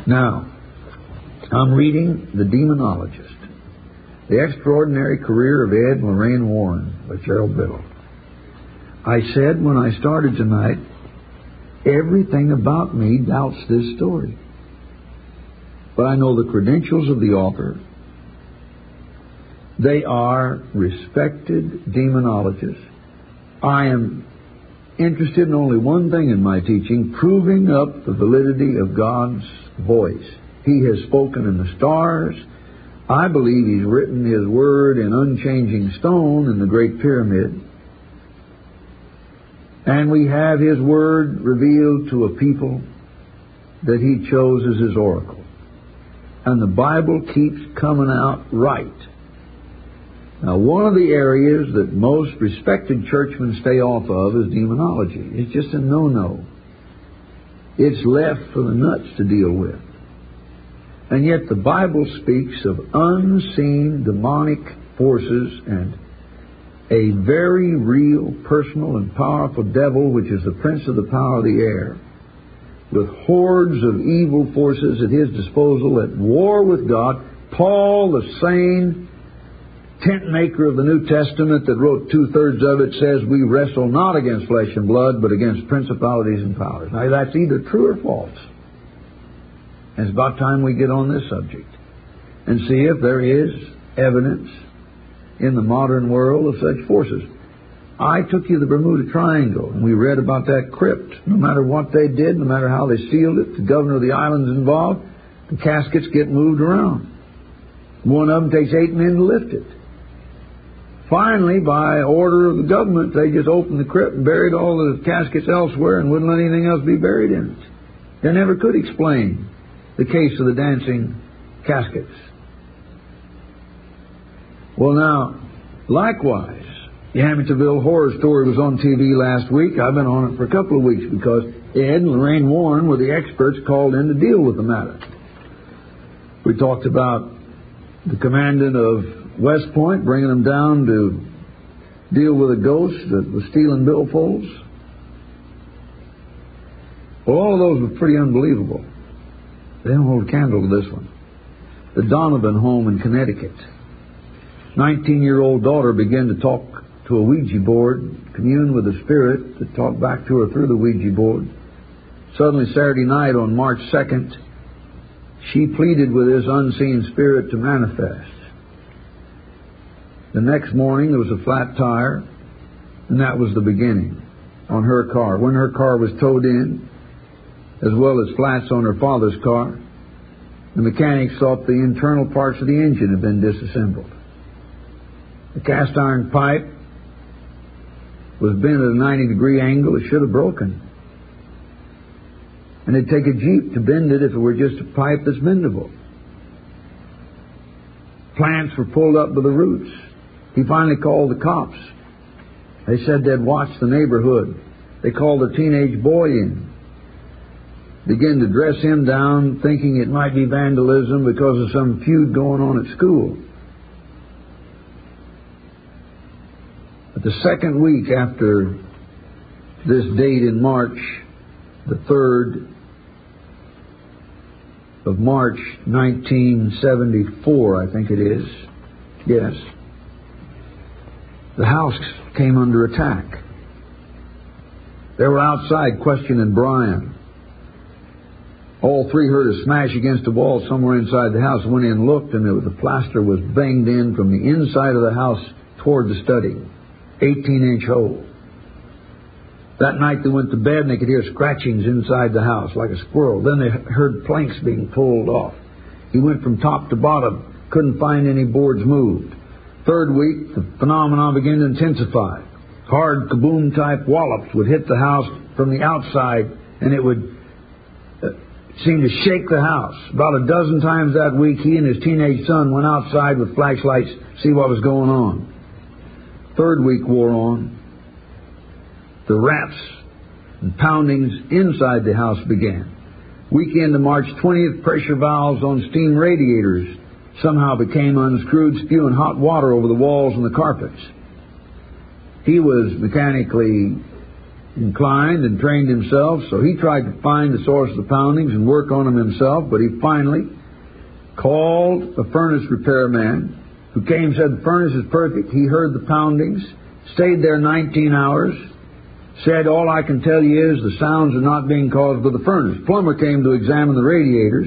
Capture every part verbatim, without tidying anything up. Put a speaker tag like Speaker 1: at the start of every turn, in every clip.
Speaker 1: Now, I'm reading The Demonologist, The Extraordinary Career of Ed and Lorraine Warren by Gerald Biddle. I said when I started tonight, everything about me doubts this story. But I know the credentials of the author. They are respected demonologists. I am interested in only one thing in my teaching, proving up the validity of God's voice. He has spoken in the stars. I believe He's written His Word in unchanging stone in the Great Pyramid. And we have His Word revealed to a people that He chose as His oracle. And the Bible keeps coming out right. Now, one of the areas that most respected churchmen stay off of is demonology. It's just a no-no. It's left for the nuts to deal with. And yet the Bible speaks of unseen demonic forces and a very real, personal, and powerful devil, which is the prince of the power of the air, with hordes of evil forces at his disposal, at war with God. Paul, the sane tent maker of the New Testament that wrote two-thirds of it, says we wrestle not against flesh and blood, but against principalities and powers. Now, that's either true or false. And it's about time we get on this subject and see if there is evidence in the modern world of such forces. I took you to the Bermuda Triangle, and we read about that crypt. No matter what they did, no matter how they sealed it, the governor of the island's involved, the caskets get moved around. One of them takes eight men to lift it. Finally, by order of the government, they just opened the crypt and buried all the caskets elsewhere and wouldn't let anything else be buried in it. They never could explain the case of the dancing caskets. Well, now, likewise, the Amityville Horror Story was on T V last week. I've been on it for a couple of weeks because Ed and Lorraine Warren were the experts called in to deal with the matter. We talked about the commandant of West Point bringing them down to deal with a ghost that was stealing billfolds. Well, all of those were pretty unbelievable. They don't hold a candle to this one. The Donovan home in Connecticut. nineteen-year-old daughter began to talk to a Ouija board, commune with a spirit that talked back to her through the Ouija board. Suddenly, Saturday night on March second, she pleaded with this unseen spirit to manifest. The next morning, there was a flat tire, and that was the beginning on her car. When her car was towed in, as well as flats on her father's car, the mechanics thought the internal parts of the engine had been disassembled. The cast iron pipe was bent at a ninety degree angle. It should have broken. And it'd take a Jeep to bend it if it were just a pipe that's bendable. Plants were pulled up by the roots. He finally called the cops. They said they'd watched the neighborhood. They called a teenage boy in. Began to dress him down, thinking it might be vandalism because of some feud going on at school. But the second week after this date in March, the third of March, nineteen seventy-four, I think it is. Yes. The house came under attack. They were outside questioning Brian. All three heard a smash against the wall somewhere inside the house. Went in and looked, and the plaster was banged in from the inside of the house toward the study. eighteen-inch hole. That night they went to bed and they could hear scratchings inside the house like a squirrel. Then they heard planks being pulled off. He went from top to bottom, couldn't find any boards moved. Third week, the phenomenon began to intensify. Hard kaboom-type wallops would hit the house from the outside, and it would uh, seem to shake the house. About a dozen times that week, he and his teenage son went outside with flashlights to see what was going on. Third week wore on. The raps and poundings inside the house began. Weekend of March twentieth, pressure valves on steam radiators somehow became unscrewed, spewing hot water over the walls and the carpets. He was mechanically inclined and trained himself, so he tried to find the source of the poundings and work on them himself, but he finally called a furnace repairman who came and said the furnace is perfect. He heard the poundings, stayed there nineteen hours, said, all I can tell you is the sounds are not being caused by the furnace. Plumber came to examine the radiators.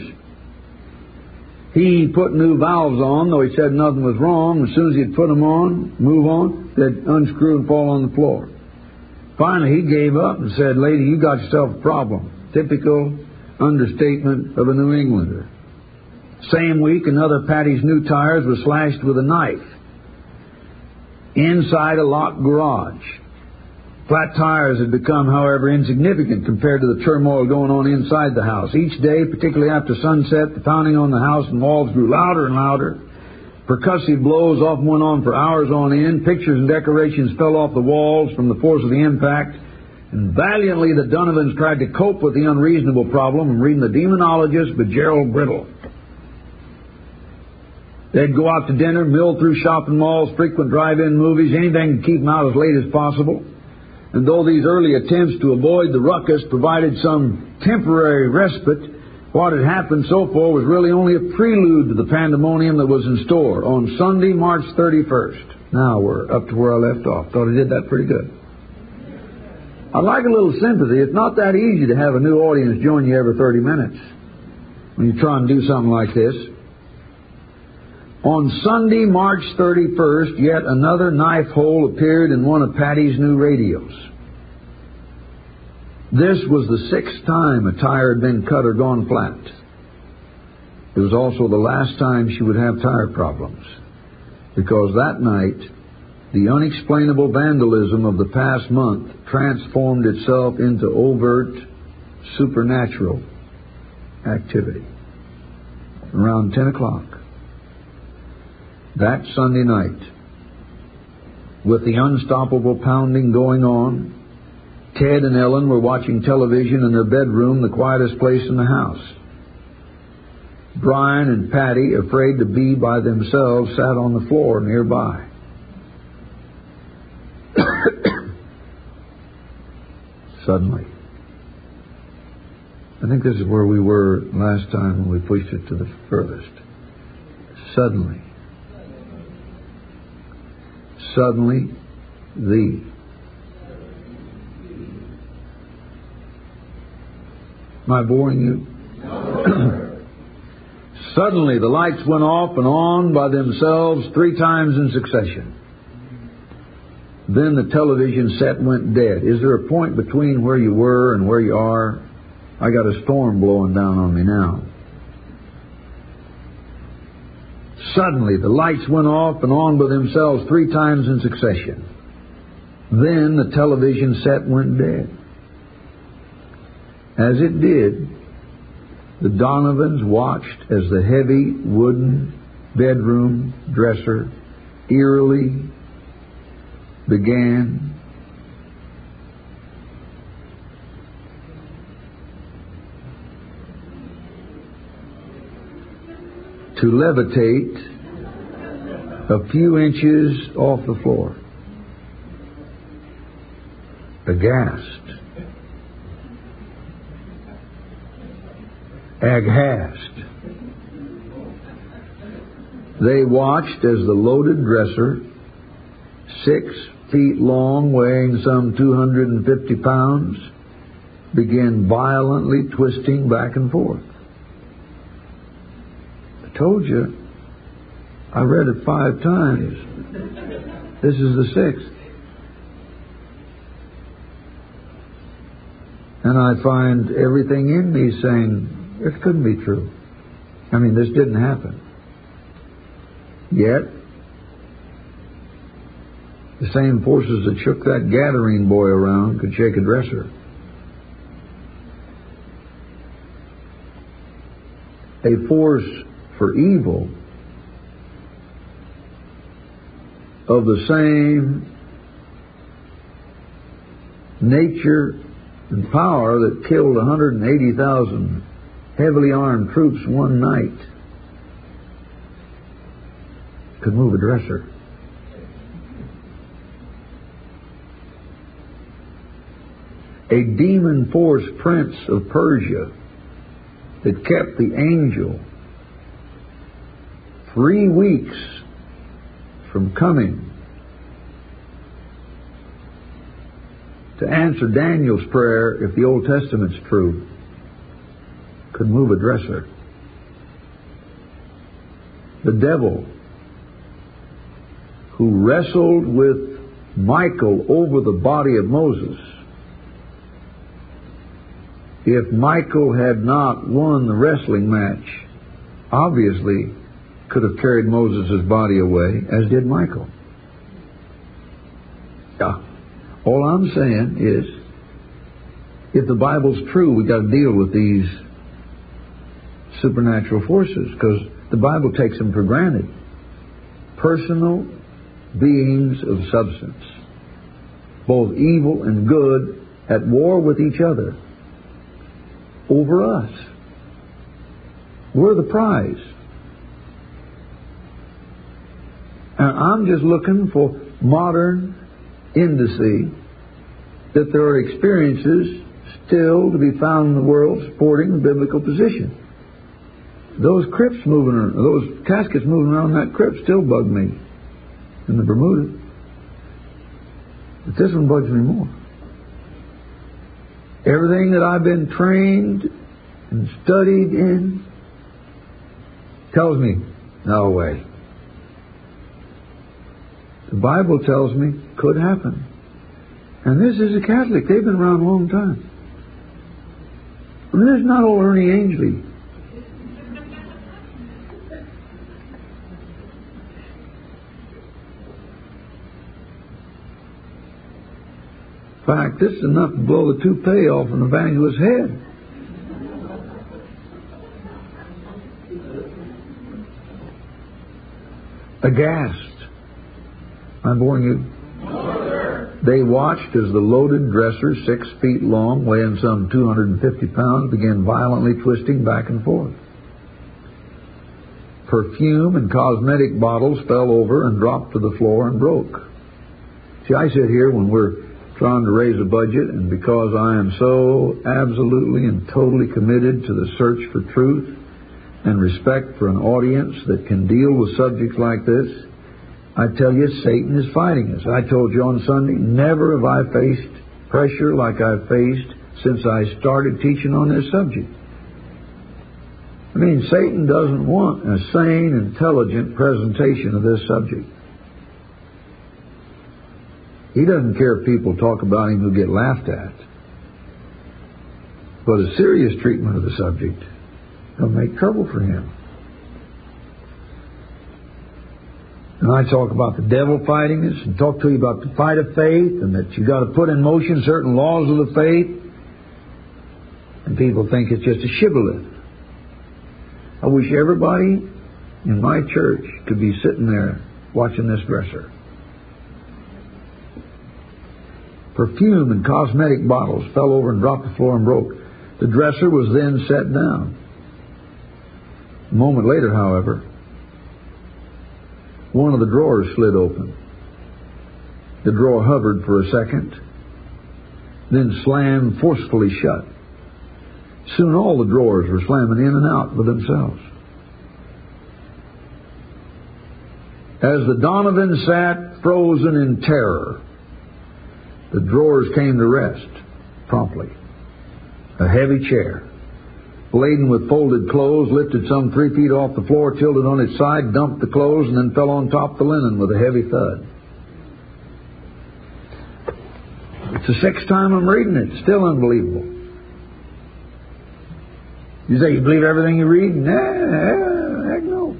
Speaker 1: He put new valves on, though he said nothing was wrong. As soon as he'd put them on, move on, they'd unscrew and fall on the floor. Finally, he gave up and said, lady, you got yourself a problem. Typical understatement of a New Englander. Same week, another Patty's new tires was slashed with a knife inside a locked garage. Flat tires had become, however, insignificant compared to the turmoil going on inside the house. Each day, particularly after sunset, the pounding on the house and walls grew louder and louder. Percussive blows often went on for hours on end. Pictures and decorations fell off the walls from the force of the impact. And valiantly the Donovans tried to cope with the unreasonable problem. I'm reading The Demonologist by Gerald Brittle. They'd go out to dinner, mill through shopping malls, frequent drive-in movies, anything to keep them out as late as possible. And though these early attempts to avoid the ruckus provided some temporary respite, what had happened so far was really only a prelude to the pandemonium that was in store on Sunday, March thirty-first. Now we're up to where I left off. Thought I did that pretty good. I'd like a little sympathy. It's not that easy to have a new audience join you every thirty minutes when you try and do something like this. On Sunday, March thirty-first, yet another knife hole appeared in one of Patty's new radios. This was the sixth time a tire had been cut or gone flat. It was also the last time she would have tire problems, because that night, the unexplainable vandalism of the past month transformed itself into overt supernatural activity. Around ten o'clock, that Sunday night, with the unstoppable pounding going on, Ted and Ellen were watching television in their bedroom, the quietest place in the house. Brian and Patty, afraid to be by themselves, sat on the floor nearby. Suddenly, I think this is where we were last time when we pushed it to the furthest. Suddenly, Suddenly, the Am I boring you? Suddenly, the lights went off and on by themselves three times in succession. Then the television set went dead. Is there a point between where you were and where you are? I got a storm blowing down on me now. Suddenly, the lights went off and on by themselves three times in succession. Then the television set went dead. As it did, the Donovans watched as the heavy wooden bedroom dresser eerily began to levitate a few inches off the floor. Aghast, aghast, they watched as the loaded dresser, six feet long, weighing some two hundred fifty pounds, began violently twisting back and forth. I told you, I read it five times. This is the sixth. And I find everything in me saying, it couldn't be true. I mean, this didn't happen. Yet, the same forces that shook that Gadarene boy around could shake a dresser. A force for evil of the same nature and power that killed one hundred eighty thousand heavily armed troops one night could move a dresser. a demon force prince of Persia that kept the angel three weeks from coming to answer Daniel's prayer, if the Old Testament's true, could move a dresser. The devil who wrestled with Michael over the body of Moses, if Michael had not won the wrestling match, obviously could have carried Moses' body away, as did Michael. Yeah. All I'm saying is, if the Bible's true, we've got to deal with these supernatural forces, because the Bible takes them for granted. Personal beings of substance, both evil and good, at war with each other over us. We're the prize. And I'm just looking for modern indice that there are experiences still to be found in the world supporting the biblical position. Those crypts moving around, those caskets moving around that crypt still bug me in the Bermuda. But this one bugs me more. Everything that I've been trained and studied in tells me, no way. The Bible tells me could happen. And this is a Catholic. They've been around a long time. I mean, this is not old Ernie Ainsley. In fact, this is enough to blow the toupee off an evangelist's head. Aghast. I'm boring you. No, they watched as the loaded dresser, six feet long, weighing some two hundred fifty pounds, began violently twisting back and forth. Perfume and cosmetic bottles fell over and dropped to the floor and broke. See, I sit here when we're trying to raise a budget, and because I am so absolutely and totally committed to the search for truth and respect for an audience that can deal with subjects like this, I tell you, Satan is fighting us. I told you on Sunday, never have I faced pressure like I've faced since I started teaching on this subject. I mean, Satan doesn't want a sane, intelligent presentation of this subject. He doesn't care if people talk about him who get laughed at. But a serious treatment of the subject will make trouble for him. And I talk about the devil fighting us, and talk to you about the fight of faith, and that you've got to put in motion certain laws of the faith. And people think it's just a shibboleth. I wish everybody in my church could be sitting there watching this dresser. Perfume and cosmetic bottles fell over and dropped to the floor and broke. The dresser was then set down. A moment later, however, one of the drawers slid open. The drawer hovered for a second, then slammed forcefully shut. Soon all the drawers were slamming in and out with themselves. As the Donovan sat frozen in terror, the drawers came to rest promptly. A heavy chair, laden with folded clothes, lifted some three feet off the floor, tilted on its side, dumped the clothes, and then fell on top of the linen with a heavy thud. It's the sixth time I'm reading it. Still unbelievable. You say you believe everything you read? Nah, heck no.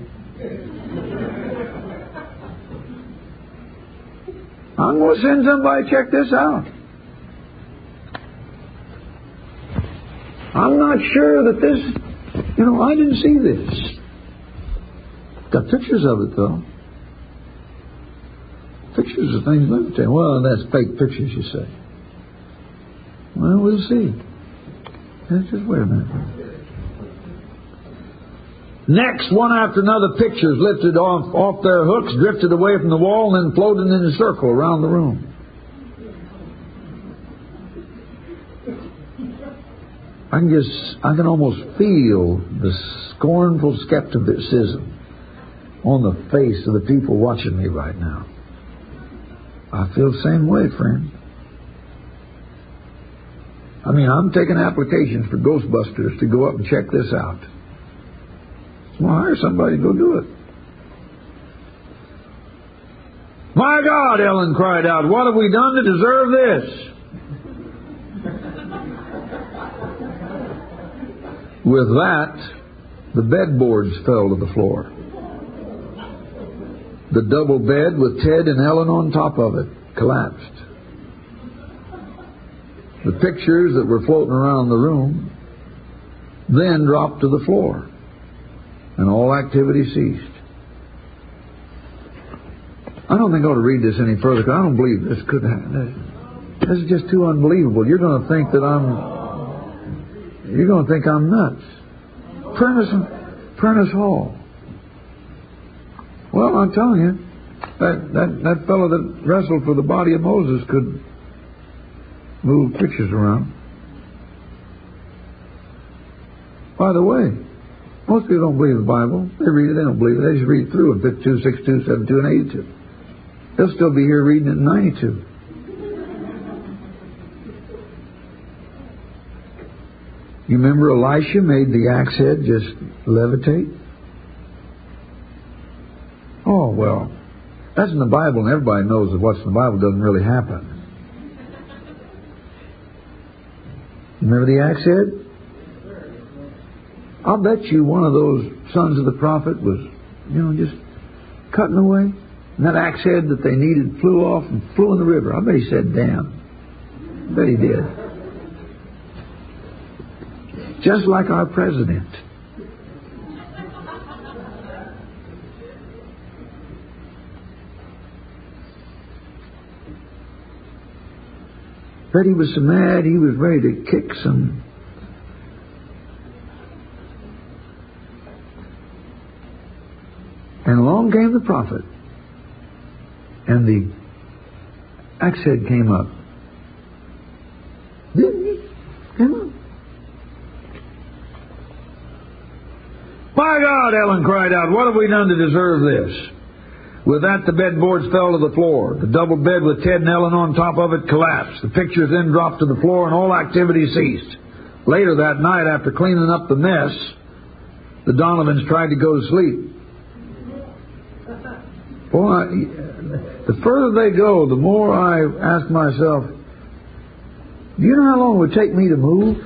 Speaker 1: I'm going to send somebody to check this out. I'm not sure that this, you know, I didn't see this. Got pictures of it, though. Pictures of things limited. Well, that's fake pictures, you say. Well, we'll see. Let's just wait a minute. Next, one after another, pictures lifted off, off their hooks, drifted away from the wall, and then floated in a circle around the room. I can just, I can almost feel the scornful skepticism on the face of the people watching me right now. I feel the same way, friend. I mean, I'm taking applications for Ghostbusters to go up and check this out. Well, hire somebody to go do it. My God, Ellen cried out, what have we done to deserve this? With that, the bedboards fell to the floor. The double bed with Ted and Ellen on top of it collapsed. The pictures that were floating around the room then dropped to the floor, and all activity ceased. I don't think I ought to read this any further, because I don't believe this could happen. This is just too unbelievable. You're going to think that I'm... You're going to think I'm nuts. Prentice, Prentice Hall. Well, I'm telling you, that, that, that fellow that wrestled for the body of Moses could move pictures around. By the way, most people don't believe the Bible. They read it, they don't believe it. They just read it through in fifty-two, sixty-two, seventy-two, and eighty-two. They'll still be here reading it in ninety-two. You remember Elisha made the axe head just levitate? Oh, well, that's in the Bible, and everybody knows that what's in the Bible doesn't really happen. Remember the axe head? I'll bet you one of those sons of the prophet was, you know, just cutting away. And that axe head that they needed flew off and flew in the river. I bet he said, damn. I bet he did. Just like our president. Bet he was so mad he was ready to kick some. And along came the prophet, and the axe head came up. Didn't he? Came up. My God, Ellen cried out, what have we done to deserve this? With that, the bedboards fell to the floor. The double bed with Ted and Ellen on top of it collapsed. The pictures then dropped to the floor, and all activity ceased. Later that night, after cleaning up the mess, the Donovans tried to go to sleep. Boy, the further they go, the more I ask myself, do you know how long it would take me to move?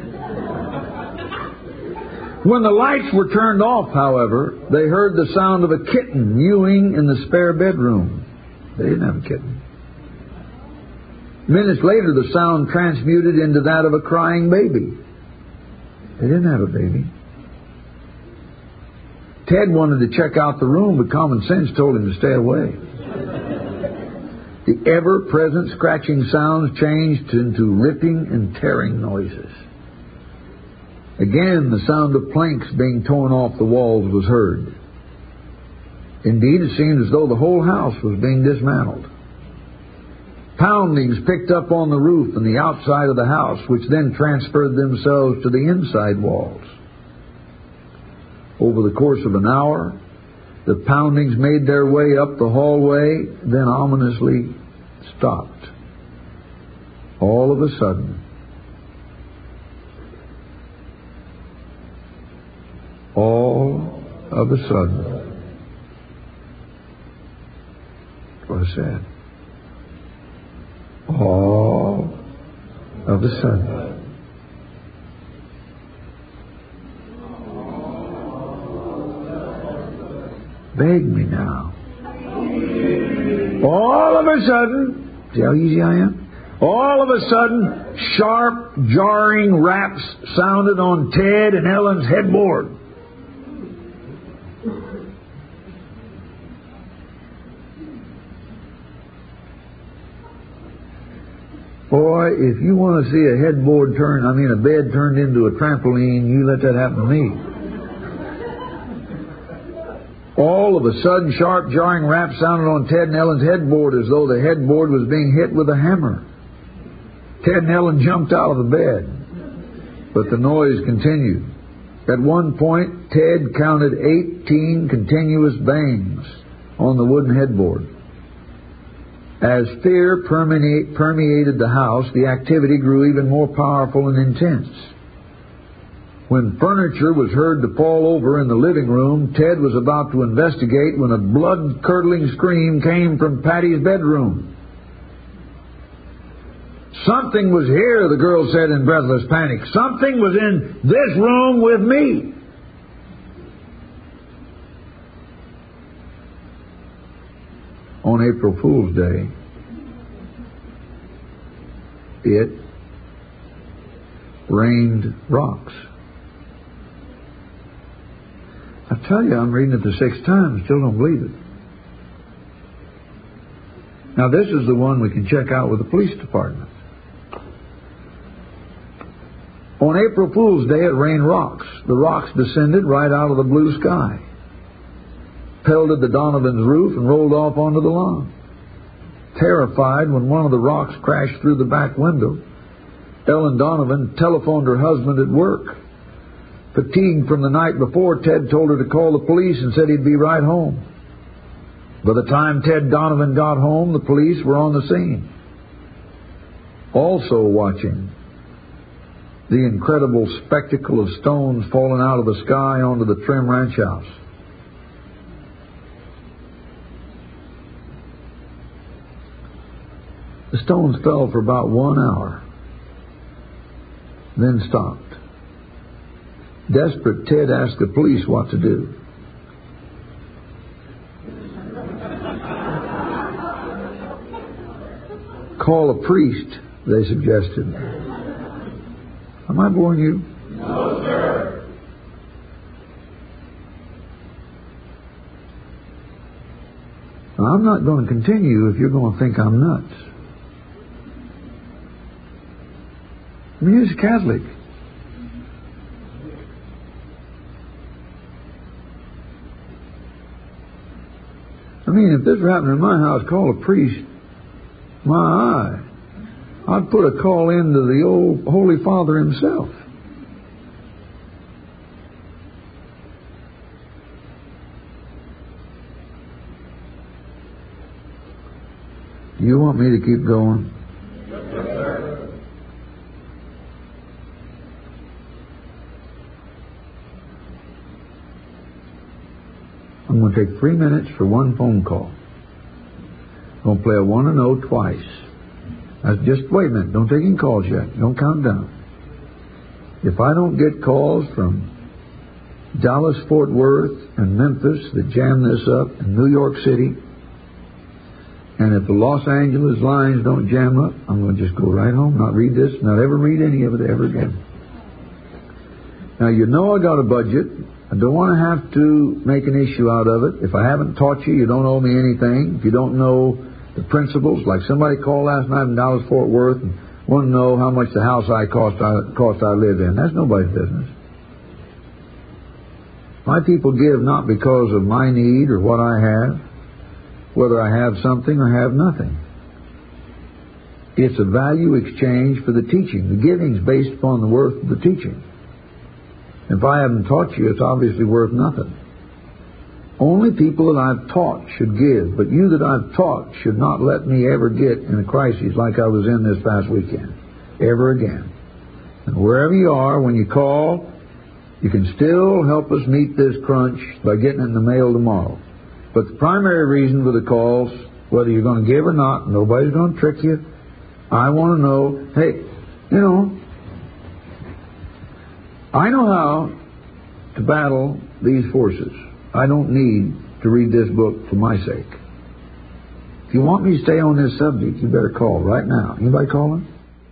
Speaker 1: When the lights were turned off, however, they heard the sound of a kitten mewing in the spare bedroom. They didn't have a kitten. Minutes later, the sound transmuted into that of a crying baby. They didn't have a baby. Ted wanted to check out the room, but common sense told him to stay away. The ever-present scratching sounds changed into ripping and tearing noises. Again, the sound of planks being torn off the walls was heard. Indeed, it seemed as though the whole house was being dismantled. Poundings picked up on the roof and the outside of the house, which then transferred themselves to the inside walls. Over the course of an hour, the poundings made their way up the hallway, then ominously stopped. All of a sudden, all of a sudden, what I said, all of a sudden, beg me now. All of a sudden, see how easy I am? All of a sudden, sharp, jarring raps sounded on Ted and Ellen's headboard. Boy, if you want to see a headboard turn, I mean a bed turned into a trampoline, you let that happen to me. All of a sudden, sharp, jarring raps sounded on Ted and Ellen's headboard as though the headboard was being hit with a hammer. Ted and Ellen jumped out of the bed. But the noise continued. At one point, Ted counted eighteen continuous bangs on the wooden headboard. As fear permeate, permeated the house, the activity grew even more powerful and intense. When furniture was heard to fall over in the living room, Ted was about to investigate when a blood-curdling scream came from Patty's bedroom. Something was here, the girl said in breathless panic. Something was in this room with me. On April Fool's Day, it rained rocks. I tell you, I'm reading it the sixth time, still don't believe it. Now, this is the one we can check out with the police department. On April Fool's Day, it rained rocks. The rocks descended right out of the blue sky, pelted the Donovan's roof, and rolled off onto the lawn. Terrified when one of the rocks crashed through the back window, Ellen Donovan telephoned her husband at work. Fatigued from the night before, Ted told her to call the police and said he'd be right home. By the time Ted Donovan got home, the police were on the scene. Also watching the incredible spectacle of stones falling out of the sky onto the Trim Ranch house. The stones fell for about one hour, then stopped. Desperate, Ted asked the police what to do. Call a priest, they suggested. Am I boring you?
Speaker 2: No, sir.
Speaker 1: Now, I'm not going to continue if you're going to think I'm nuts. I mean, he's a Catholic. I mean, if this were happening in my house, call a priest. My eye. I'd put a call in to the old Holy Father himself. You want me to keep going?
Speaker 2: Yes, sir.
Speaker 1: I'm going to take three minutes for one phone call. I'm going to play a one and oh twice. Now, just wait a minute. Don't take any calls yet. Don't count down. If I don't get calls from Dallas, Fort Worth, and Memphis that jam this up, and New York City, and if the Los Angeles lines don't jam up, I'm going to just go right home, not read this, not ever read any of it ever again. Now, you know I got a budget. I don't want to have to make an issue out of it. If I haven't taught you, you don't owe me anything. If you don't know the principles, like somebody called last night in Dallas, Fort Worth, and wanted to know how much the house I cost I, cost I live in. That's nobody's business. My people give not because of my need or what I have, whether I have something or have nothing. It's a value exchange for the teaching. The giving's based upon the worth of the teaching. If I haven't taught you, it's obviously worth nothing. Only people that I've taught should give, but you that I've taught should not let me ever get in a crisis like I was in this past weekend, ever again. And wherever you are, when you call, you can still help us meet this crunch by getting it in the mail tomorrow. But the primary reason for the calls, whether you're going to give or not, nobody's going to trick you. I want to know, hey, you know, I know how to battle these forces. I don't need to read this book for my sake. If you want me to stay on this subject, you better call right now. Anybody calling?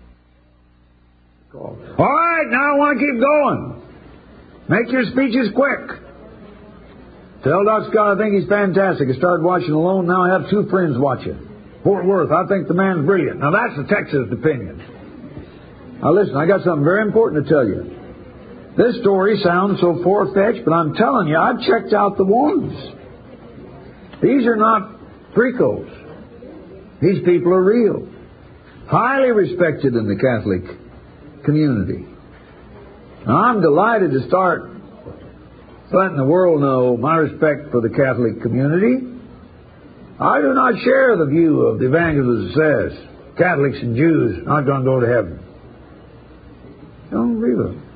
Speaker 1: Call. All right, now I want to keep going. Make your speeches quick. Tell Doctor Scott I think he's fantastic. I started watching alone. Now I have two friends watching. Fort Worth, I think the man's brilliant. Now that's the Texas opinion. Now listen, I got something very important to tell you. This story sounds so far-fetched, but I'm telling you, I've checked out the ones. These are not freakos. These people are real. Highly respected in the Catholic community. Now, I'm delighted to start letting the world know my respect for the Catholic community. I do not share the view of the evangelist that says Catholics and Jews are not going to go to heaven. I don't agree with them.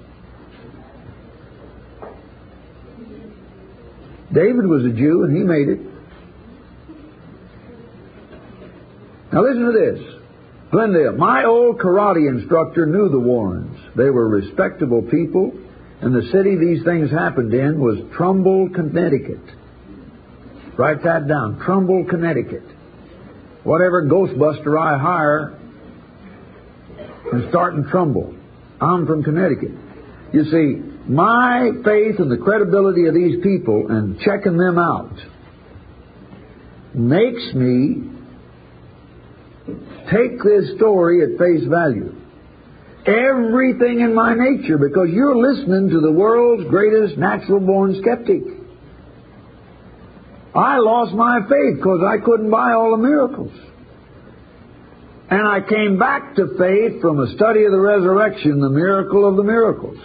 Speaker 1: David was a Jew and he made it. Now listen to this. Glendale, my old karate instructor knew the Warrens. They were respectable people, and the city these things happened in was Trumbull, Connecticut. Write that down. Trumbull, Connecticut. Whatever Ghostbuster I hire can start in Trumbull. I'm from Connecticut. You see, my faith in the credibility of these people and checking them out makes me take this story at face value. Everything in my nature, because you're listening to the world's greatest natural-born skeptic. I lost my faith because I couldn't buy all the miracles. And I came back to faith from a study of the resurrection, the miracle of the miracles.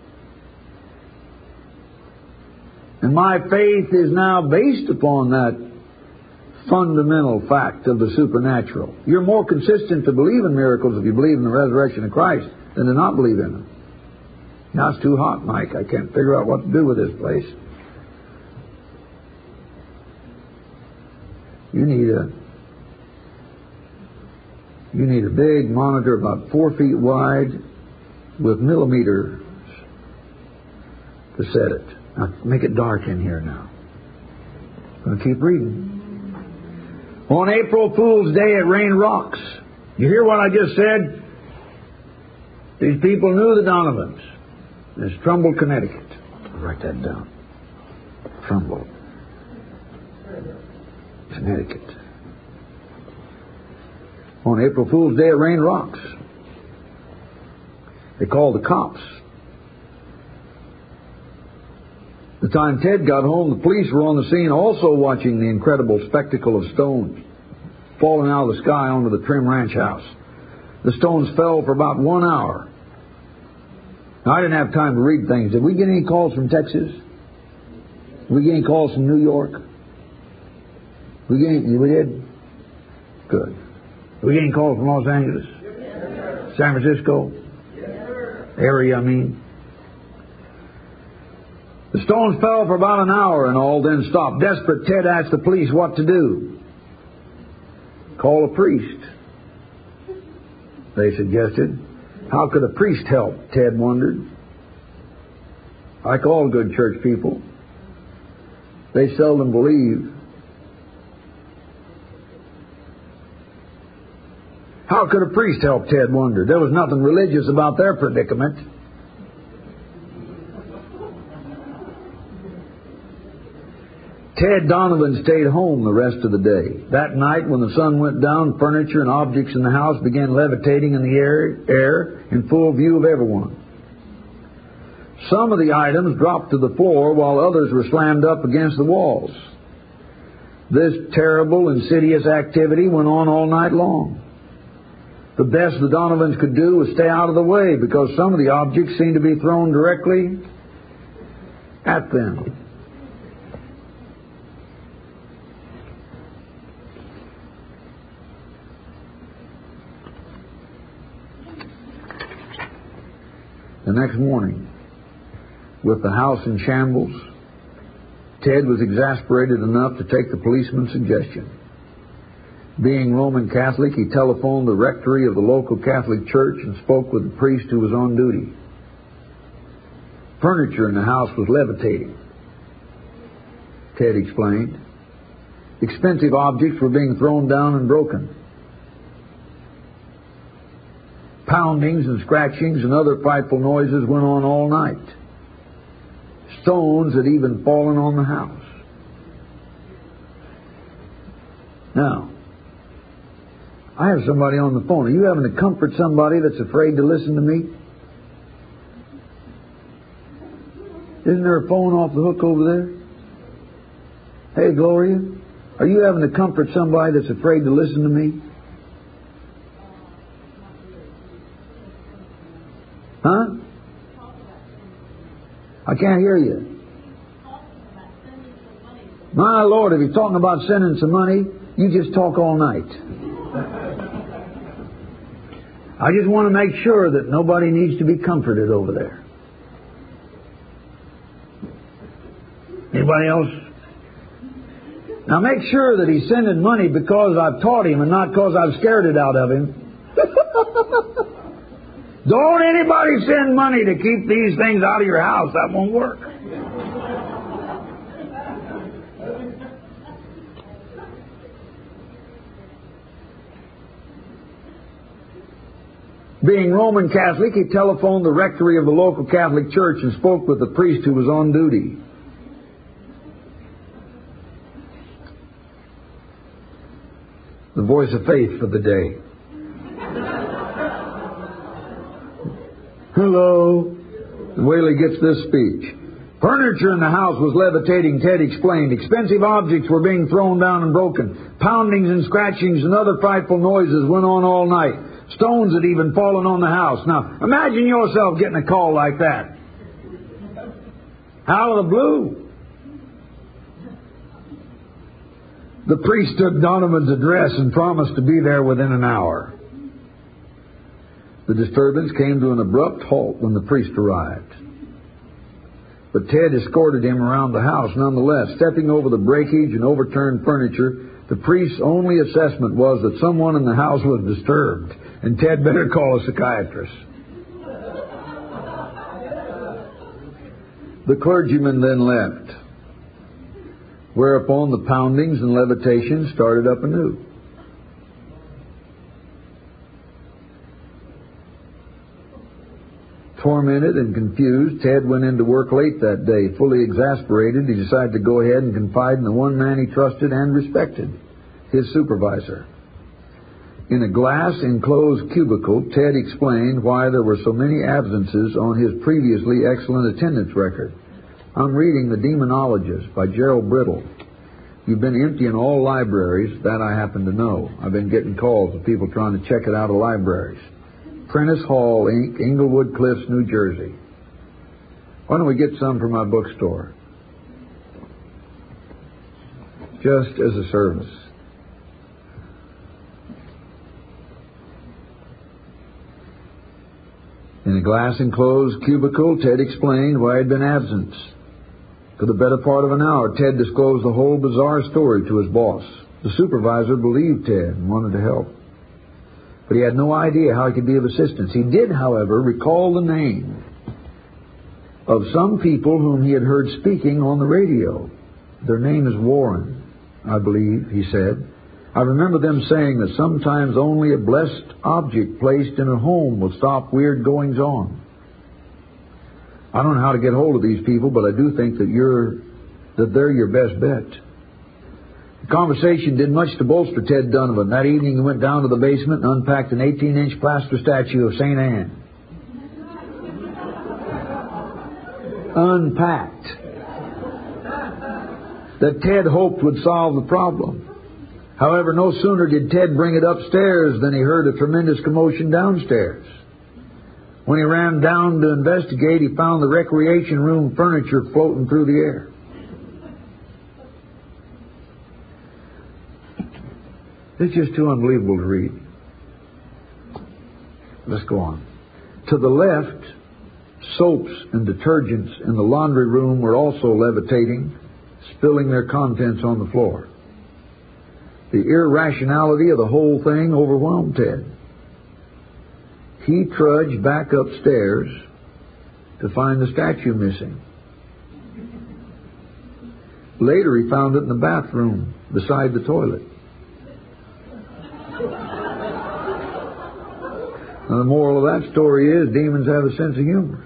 Speaker 1: And my faith is now based upon that fundamental fact of the supernatural. You're more consistent to believe in miracles if you believe in the resurrection of Christ than to not believe in them. Now it's too hot, Mike. I can't figure out what to do with this place. You need a you need a big monitor about four feet wide with millimeters to set it. Now make it dark in here now. I'm going to keep reading. On April Fool's Day, it rained rocks. You hear what I just said? These people knew the Donovans. It's Trumbull, Connecticut. I'll write that down. Trumbull, Connecticut. On April Fool's Day, it rained rocks. They called the cops. The time Ted got home, the police were on the scene also watching the incredible spectacle of stones falling out of the sky onto the Trim Ranch house. The stones fell for about one hour. Now, I didn't have time to read things. Did we get any calls from Texas? Did we get any calls from New York? We get any, we did? Good. Did we get any calls from Los Angeles? Yes, San Francisco? Yes, area, I mean. The stones fell for about an hour and all, then stopped. Desperate, Ted asked the police what to do. Call a priest, they suggested. How could a priest help, Ted wondered. Like all good church people, they seldom believe. How could a priest help, Ted wondered. There was nothing religious about their predicament. Ted Donovan stayed home the rest of the day. That night, when the sun went down, furniture and objects in the house began levitating in the air, air in full view of everyone. Some of the items dropped to the floor while others were slammed up against the walls. This terrible, insidious activity went on all night long. The best the Donovans could do was stay out of the way because some of the objects seemed to be thrown directly at them. The next morning, with the house in shambles, Ted was exasperated enough to take the policeman's suggestion. Being Roman Catholic, he telephoned the rectory of the local Catholic church and spoke with the priest who was on duty. Furniture in the house was levitating, Ted explained. Expensive objects were being thrown down and broken. Poundings and scratchings and other frightful noises went on all night. Stones had even fallen on the house. Now, I have somebody on the phone. Are you having to comfort somebody that's afraid to listen to me? Isn't there a phone off the hook over there? Hey, Gloria, are you having to comfort somebody that's afraid to listen to me? Huh? I can't hear you. My Lord, if you're talking about sending some money, you just talk all night. I just want to make sure that nobody needs to be comforted over there. Anybody else? Now make sure that he's sending money because I've taught him and not because I've scared it out of him. Don't anybody send money to keep these things out of your house. That won't work. Being Roman Catholic, he telephoned the rectory of the local Catholic church and spoke with the priest who was on duty. The voice of faith for the day. Hello. And Whaley gets this speech. Furniture in the house was levitating, Ted explained. Expensive objects were being thrown down and broken. Poundings and scratchings and other frightful noises went on all night. Stones had even fallen on the house. Now, imagine yourself getting a call like that. Out of the blue. The priest took Donovan's address and promised to be there within an hour. The disturbance came to an abrupt halt when the priest arrived. But Ted escorted him around the house nonetheless. Stepping over the breakage and overturned furniture, the priest's only assessment was that someone in the house was disturbed, and Ted better call a psychiatrist. The clergyman then left, whereupon the poundings and levitations started up anew. Tormented and confused, Ted went into work late that day. Fully exasperated, he decided to go ahead and confide in the one man he trusted and respected, his supervisor. In a glass-enclosed cubicle, Ted explained why there were so many absences on his previously excellent attendance record. I'm reading The Demonologist by Gerald Brittle. You've been emptying all libraries, that I happen to know. I've been getting calls of people trying to check it out of libraries. Prentice Hall, Incorporated, Englewood Cliffs, New Jersey. Why don't we get some from my bookstore? Just as a service. In a glass-enclosed cubicle, Ted explained why he had been absent. For the better part of an hour, Ted disclosed the whole bizarre story to his boss. The supervisor believed Ted and wanted to help, but he had no idea how he could be of assistance. He did, however, recall the name of some people whom he had heard speaking on the radio. Their name is Warren, I believe, he said. I remember them saying that sometimes only a blessed object placed in a home will stop weird goings-on. I don't know how to get hold of these people, but I do think that you're that they're your best bet. The conversation did much to bolster Ted Donovan. That evening he went down to the basement and unpacked an eighteen-inch plaster statue of Saint Anne. Unpacked. That Ted hoped would solve the problem. However, no sooner did Ted bring it upstairs than he heard a tremendous commotion downstairs. When he ran down to investigate, he found the recreation room furniture floating through the air. It's just too unbelievable to read. Let's go on. To the left, soaps and detergents in the laundry room were also levitating, spilling their contents on the floor. The irrationality of the whole thing overwhelmed Ted. He trudged back upstairs to find the statue missing. Later he found it in the bathroom beside the toilet. Now, the moral of that story is demons have a sense of humor.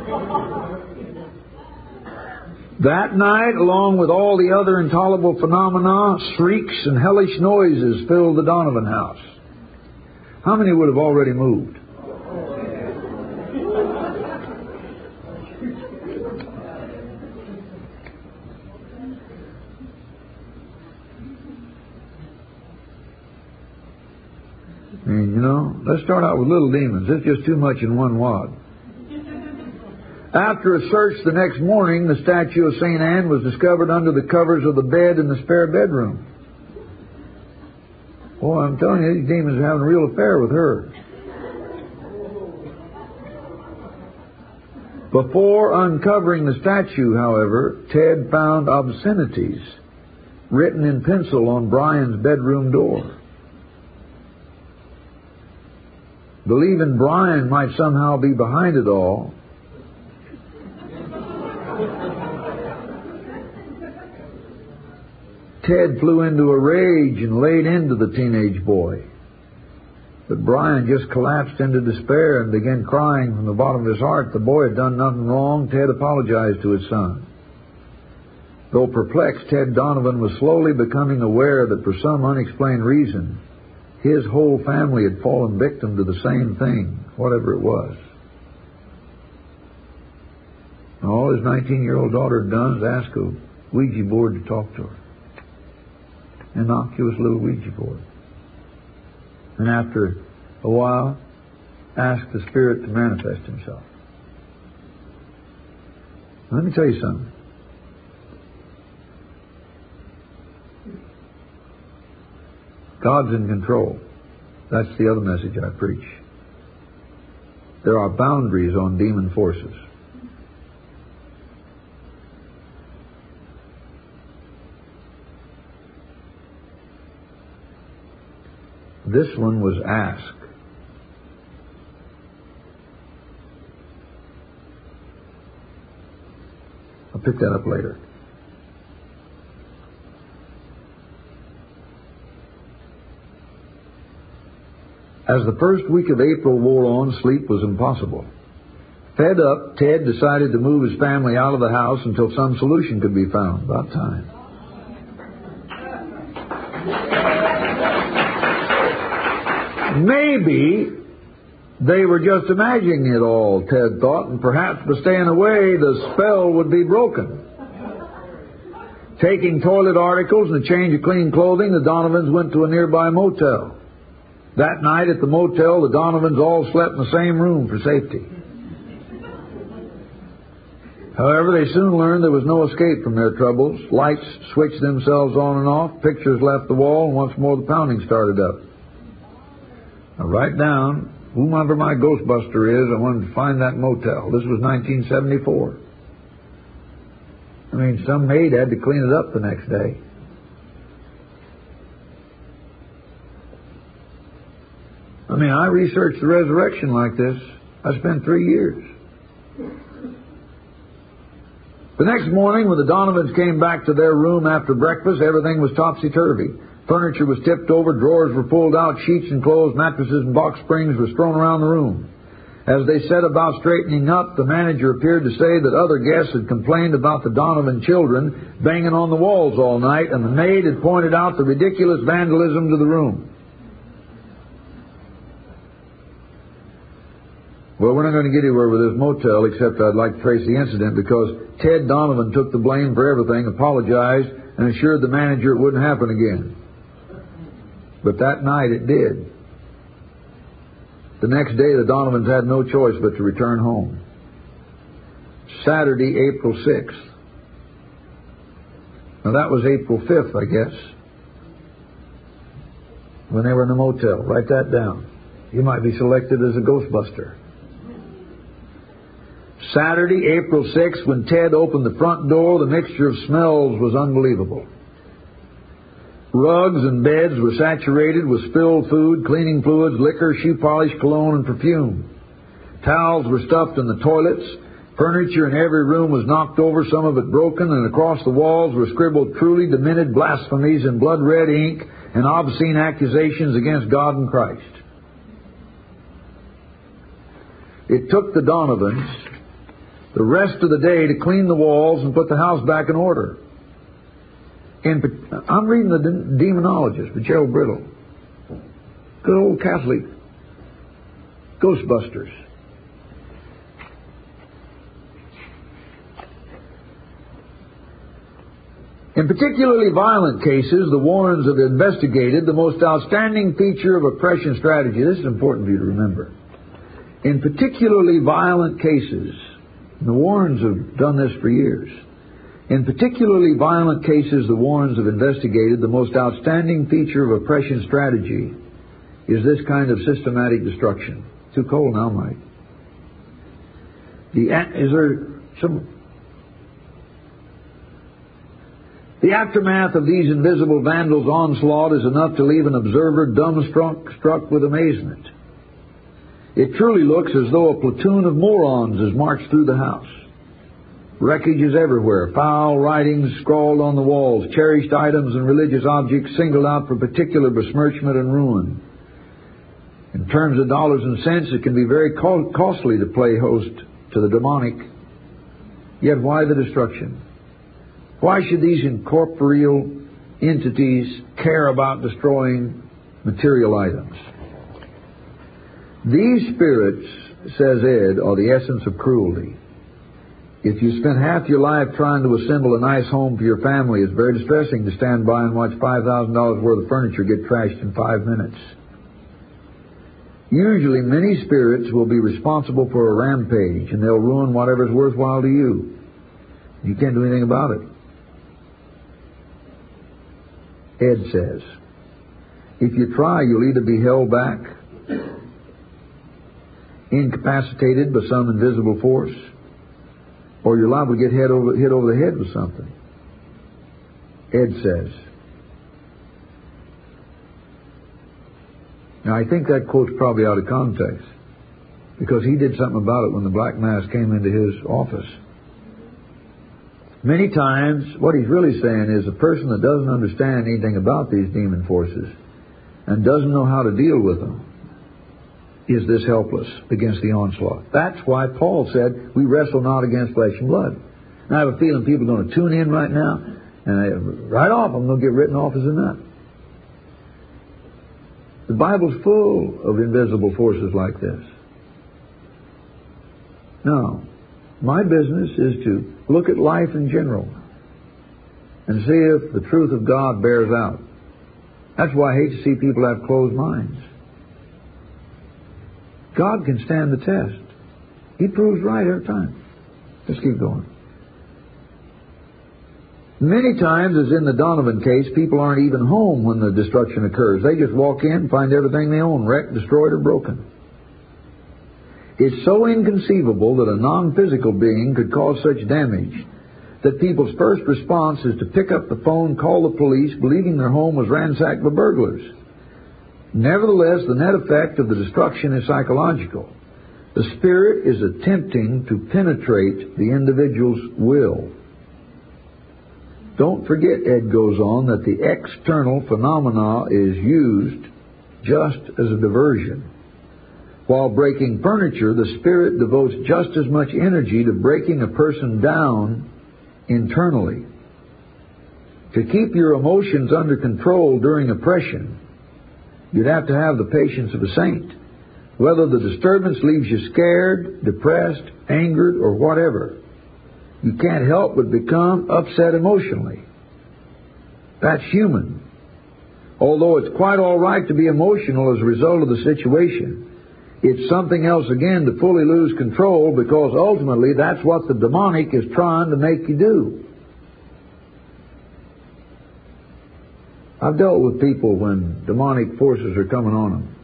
Speaker 1: That night, along with all the other intolerable phenomena, shrieks and hellish noises filled the Donovan house. How many would have already moved? And, you know, let's start out with little demons. It's just too much in one wad. After a search the next morning, the statue of Saint Anne was discovered under the covers of the bed in the spare bedroom. Boy, I'm telling you, these demons are having a real affair with her. Before uncovering the statue, however, Ted found obscenities written in pencil on Brian's bedroom door. Believing Brian might somehow be behind it all, Ted flew into a rage and laid into the teenage boy. But Brian just collapsed into despair and began crying from the bottom of his heart. The boy had done nothing wrong. Ted apologized to his son. Though perplexed, Ted Donovan was slowly becoming aware that for some unexplained reason, his whole family had fallen victim to the same thing, whatever it was. And all his nineteen-year-old daughter had done is ask a Ouija board to talk to her. Innocuous little Ouija board. And after a while, asked the Spirit to manifest Himself. Let me tell you something. God's in control. That's the other message I preach. There are boundaries on demon forces. This one was asked. I'll pick that up later. As the first week of April wore on, sleep was impossible. Fed up, Ted decided to move his family out of the house until some solution could be found. About time. Maybe they were just imagining it all, Ted thought, and perhaps by staying away, the spell would be broken. Taking toilet articles and a change of clean clothing, the Donovans went to a nearby motel. That night at the motel, the Donovans all slept in the same room for safety. However, they soon learned there was no escape from their troubles. Lights switched themselves on and off, pictures left the wall, and once more the pounding started up. Now write down, whomever my Ghostbuster is, I wanted to find that motel. This was nineteen seventy-four. I mean, some maid had to clean it up the next day. I mean, I researched the resurrection like this. I spent three years. The next morning, when the Donovans came back to their room after breakfast, everything was topsy-turvy. Furniture was tipped over, drawers were pulled out, sheets and clothes, mattresses and box springs were strewn around the room. As they set about straightening up, the manager appeared to say that other guests had complained about the Donovan children banging on the walls all night, and the maid had pointed out the ridiculous vandalism to the room. Well, we're not going to get anywhere with this motel, except I'd like to trace the incident, because Ted Donovan took the blame for everything, apologized, and assured the manager it wouldn't happen again. But that night it did. The next day the Donovans had no choice but to return home. Saturday, April sixth. Now that was April fifth, I guess, when they were in the motel. Write that down. You might be selected as a Ghostbuster. Saturday, April sixth, when Ted opened the front door, the mixture of smells was unbelievable. Rugs and beds were saturated with spilled food, cleaning fluids, liquor, shoe polish, cologne, and perfume. Towels were stuffed in the toilets. Furniture in every room was knocked over, some of it broken, and across the walls were scribbled truly demented blasphemies in blood-red ink and obscene accusations against God and Christ. It took the Donovans the rest of the day to clean the walls and put the house back in order. In, I'm reading the Demonologist by Gerald Brittle. Good old Catholic Ghostbusters. In particularly violent cases, the Warrens have investigated the most outstanding feature of oppression strategy. This is important for you to remember. In particularly violent cases, The Warrens have done this for years. In particularly violent cases the Warrens have investigated, the most outstanding feature of oppression strategy is this kind of systematic destruction. Too cold now, Mike. The, is there some... The aftermath of these invisible vandals' onslaught is enough to leave an observer dumbstruck struck with amazement. It truly looks as though a platoon of morons has marched through the house. Wreckage is everywhere, foul writings scrawled on the walls, cherished items and religious objects singled out for particular besmirchment and ruin. In terms of dollars and cents, it can be very costly to play host to the demonic. Yet why the destruction? Why should these incorporeal entities care about destroying material items? These spirits, says Ed, are the essence of cruelty. If you spend half your life trying to assemble a nice home for your family, it's very distressing to stand by and watch five thousand dollars worth of furniture get trashed in five minutes. Usually many spirits will be responsible for a rampage, and they'll ruin whatever's worthwhile to you. You can't do anything about it. Ed says, if you try, you'll either be held back, incapacitated by some invisible force, or you're liable to get hit over, hit over the head with something. Ed says. Now, I think that quote's probably out of context, because he did something about it when the Black Mass came into his office. Many times, what he's really saying is a person that doesn't understand anything about these demon forces and doesn't know how to deal with them is this helpless against the onslaught. That's why Paul said, we wrestle not against flesh and blood. And I have a feeling people are going to tune in right now, and I, right off I'm going to get written off as a nut. The Bible's full of invisible forces like this. Now, my business is to look at life in general and see if the truth of God bears out. That's why I hate to see people have closed minds. God can stand the test. He proves right every time. Let's keep going. Many times, as in the Donovan case, people aren't even home when the destruction occurs. They just walk in and find everything they own wrecked, destroyed, or broken. It's so inconceivable that a non-physical being could cause such damage that people's first response is to pick up the phone, call the police, believing their home was ransacked by burglars. Nevertheless, the net effect of the destruction is psychological. The spirit is attempting to penetrate the individual's will. Don't forget, Ed goes on, that the external phenomena is used just as a diversion. While breaking furniture, the spirit devotes just as much energy to breaking a person down internally. To keep your emotions under control during oppression, you'd have to have the patience of a saint. Whether the disturbance leaves you scared, depressed, angered, or whatever, you can't help but become upset emotionally. That's human. Although it's quite all right to be emotional as a result of the situation, it's something else again to fully lose control, because ultimately that's what the demonic is trying to make you do. I've dealt with people when demonic forces are coming on them.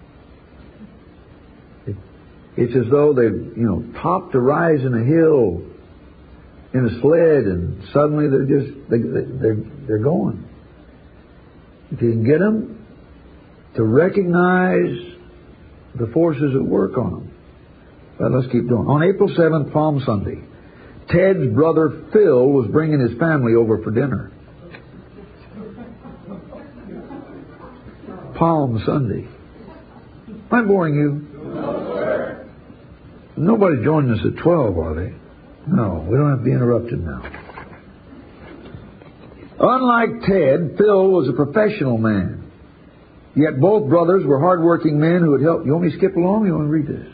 Speaker 1: It, it's as though they've, you know, topped a rise in a hill in a sled, and suddenly they're just, they, they're, they're going. If you can get them to recognize the forces at work on them. But let's keep going. On April seventh, Palm Sunday, Ted's brother Phil was bringing his family over for dinner. Palm Sunday. Am I boring you?
Speaker 2: No, sir.
Speaker 1: Nobody joining us at twelve, are they? No, we don't have to be interrupted now. Unlike Ted, Phil was a professional man. Yet both brothers were hard-working men who would help. You want me to skip along, or you want to read this?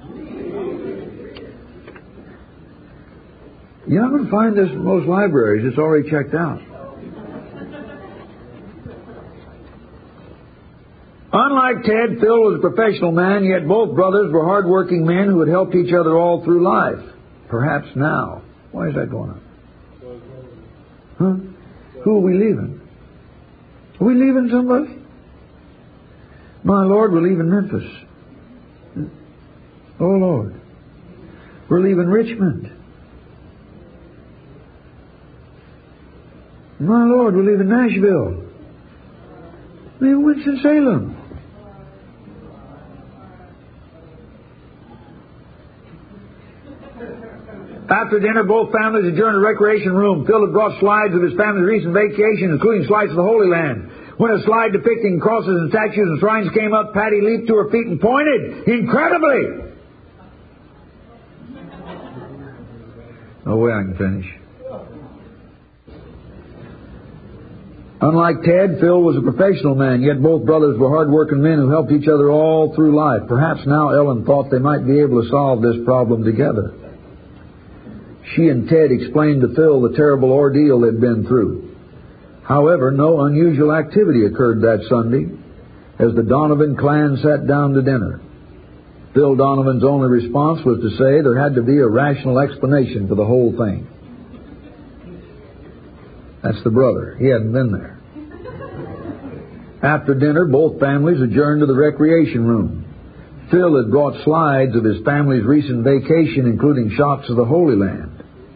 Speaker 1: You're not going to find this in most libraries. It's already checked out. Unlike Ted, Phil was a professional man, yet both brothers were hard-working men who had helped each other all through life. perhaps now. Why is that going on? Huh? Who are we leaving? Are we leaving somebody? My Lord, we're leaving Memphis. Oh, Lord. We're leaving Richmond. My Lord, we're leaving Nashville. We're leaving Winston-Salem. After dinner, both families adjourned to the recreation room. Phil had brought slides of his family's recent vacation, including slides of the Holy Land. When a slide depicting crosses and statues and shrines came up, Patty leaped to her feet and pointed incredibly. No way I can finish. Unlike Ted, Phil was a professional man, yet both brothers were hard-working men who helped each other all through life. Perhaps now Ellen thought they might be able to solve this problem together. She and Ted explained to Phil the terrible ordeal they'd been through. However, no unusual activity occurred that Sunday as the Donovan clan sat down to dinner. Phil Donovan's only response was to say there had to be a rational explanation for the whole thing. That's the brother. He hadn't been there. After dinner, both families adjourned to the recreation room. Phil had brought slides of his family's recent vacation, including shots of the Holy Land.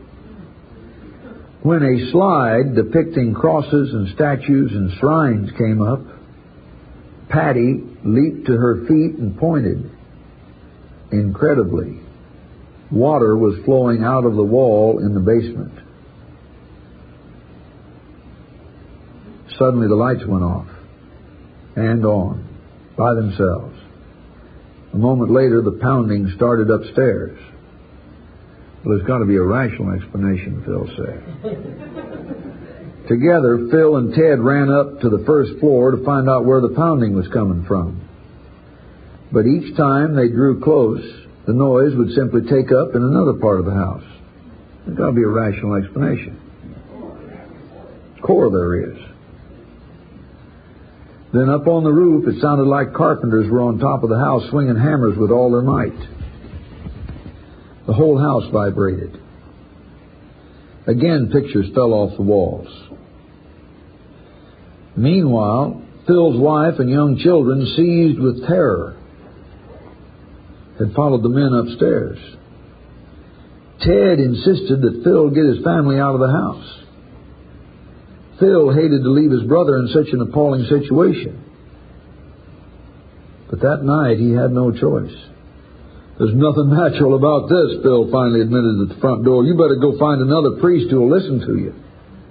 Speaker 1: When a slide depicting crosses and statues and shrines came up, Patty leaped to her feet and pointed. Incredibly, water was flowing out of the wall in the basement. Suddenly the lights went off and on by themselves. A moment later, the pounding started upstairs. Well, there's got to be a rational explanation, Phil said. Together, Phil and Ted ran up to the first floor to find out where the pounding was coming from. But each time they drew close, the noise would simply take up in another part of the house. There's got to be a rational explanation. Of course there is. Then up on the roof, it sounded like carpenters were on top of the house swinging hammers with all their might. The whole house vibrated. Again, pictures fell off the walls. Meanwhile, Phil's wife and young children, seized with terror, had followed the men upstairs. Ted insisted that Phil get his family out of the house. Phil hated to leave his brother in such an appalling situation. But that night he had no choice. There's nothing natural about this, Phil finally admitted at the front door. You better go find another priest who will listen to you.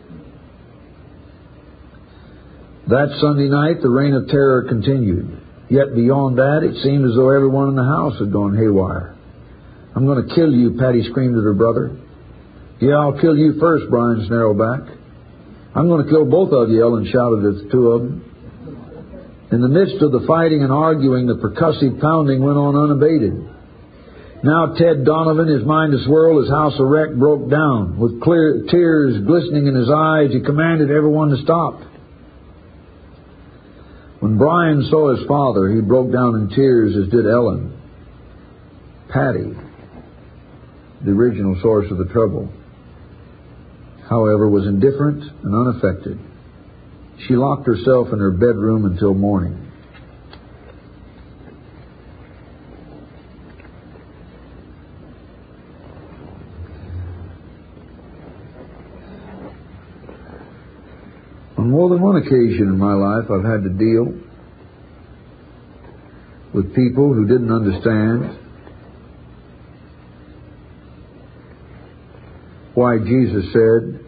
Speaker 1: That Sunday night, the reign of terror continued. Yet beyond that, it seemed as though everyone in the house had gone haywire. I'm going to kill you, Patty screamed at her brother. Yeah, I'll kill you first, Brian snarled back. I'm going to kill both of you, Ellen shouted at the two of them. In the midst of the fighting and arguing, the percussive pounding went on unabated. Now Ted Donovan, his mind a swirl, his house a wreck, broke down. With clear tears glistening in his eyes, he commanded everyone to stop. When Brian saw his father, he broke down in tears, as did Ellen. Patty, the original source of the trouble, however, was indifferent and unaffected. She locked herself in her bedroom until morning. On more than one occasion in my life, I've had to deal with people who didn't understand why Jesus said,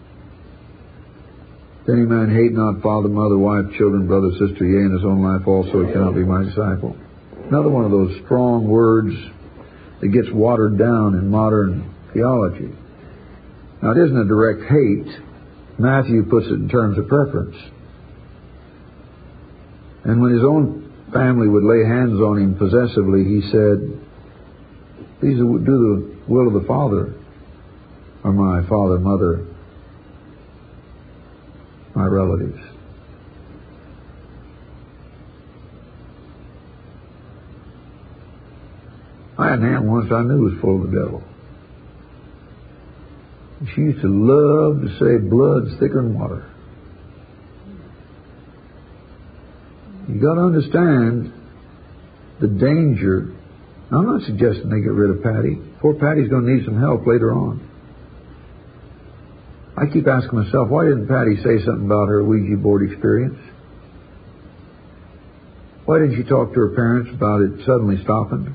Speaker 1: if any man hate not father, mother, wife, children, brother, sister, yea, in his own life also, he cannot be my disciple. Another one of those strong words that gets watered down in modern theology. Now, it isn't a direct hate. Matthew puts it in terms of preference. And when his own family would lay hands on him possessively, he said, these who do the will of the Father are my father, mother, my relatives. I had an aunt once I knew was full of the devil. She used to love to say blood's thicker than water. You got to understand the danger. I'm not suggesting they get rid of Patty. Poor Patty's going to need some help later on. I keep asking myself, why didn't Patty say something about her Ouija board experience? Why didn't she talk to her parents about it suddenly stopping?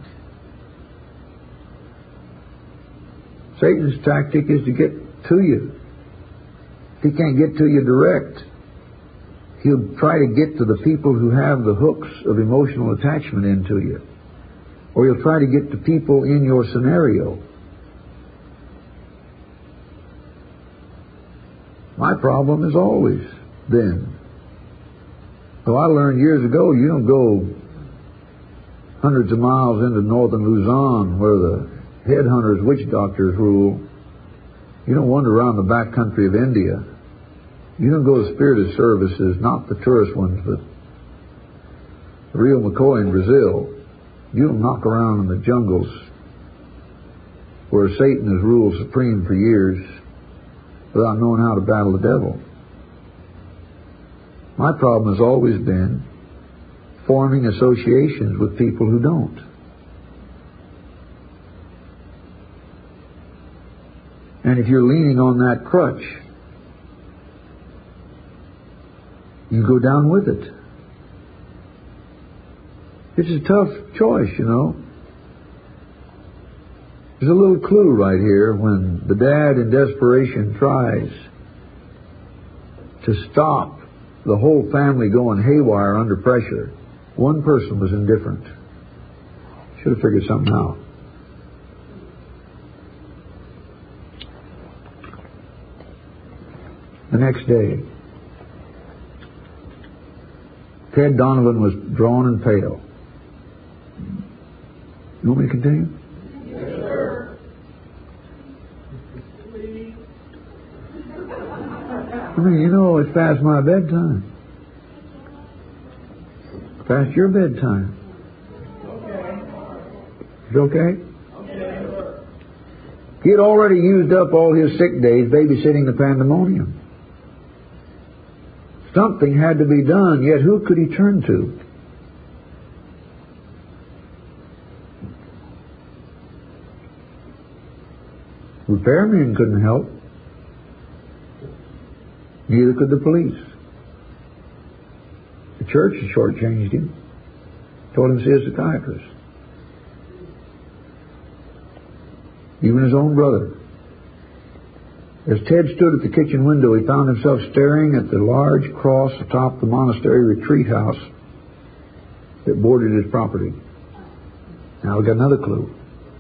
Speaker 1: Satan's tactic is to get to you. If he can't get to you direct, he'll try to get to the people who have the hooks of emotional attachment into you. Or he'll try to get to people in your scenario. My problem has always been, so I learned years ago, you don't go hundreds of miles into northern Luzon where the headhunters, witch doctors rule. You don't wander around the back country of India. You don't go to spirit services, not the tourist ones, but the real McCoy in Brazil. You don't knock around in the jungles where Satan has ruled supreme for years without knowing how to battle the devil. My problem has always been forming associations with people who don't. And if you're leaning on that crutch, you go down with it. It's a tough choice, you know. There's a little clue right here when the dad in desperation tries to stop the whole family going haywire under pressure. One person was indifferent. Should have figured something out. The next day, Ted Donovan was drawn and pale. You want me to continue?
Speaker 2: Yes, sir.
Speaker 1: I mean, you know, it's past my bedtime. Past your bedtime.
Speaker 2: Okay.
Speaker 1: Is it okay?
Speaker 2: Okay.
Speaker 1: He had already used up all his sick days babysitting the pandemonium. Something had to be done, yet who could he turn to? Repairmen couldn't help. Neither could the police. The church had shortchanged him. Told him to see a psychiatrist. Even his own brother. As Ted stood at the kitchen window, he found himself staring at the large cross atop the monastery retreat house that bordered his property. Now we got another clue.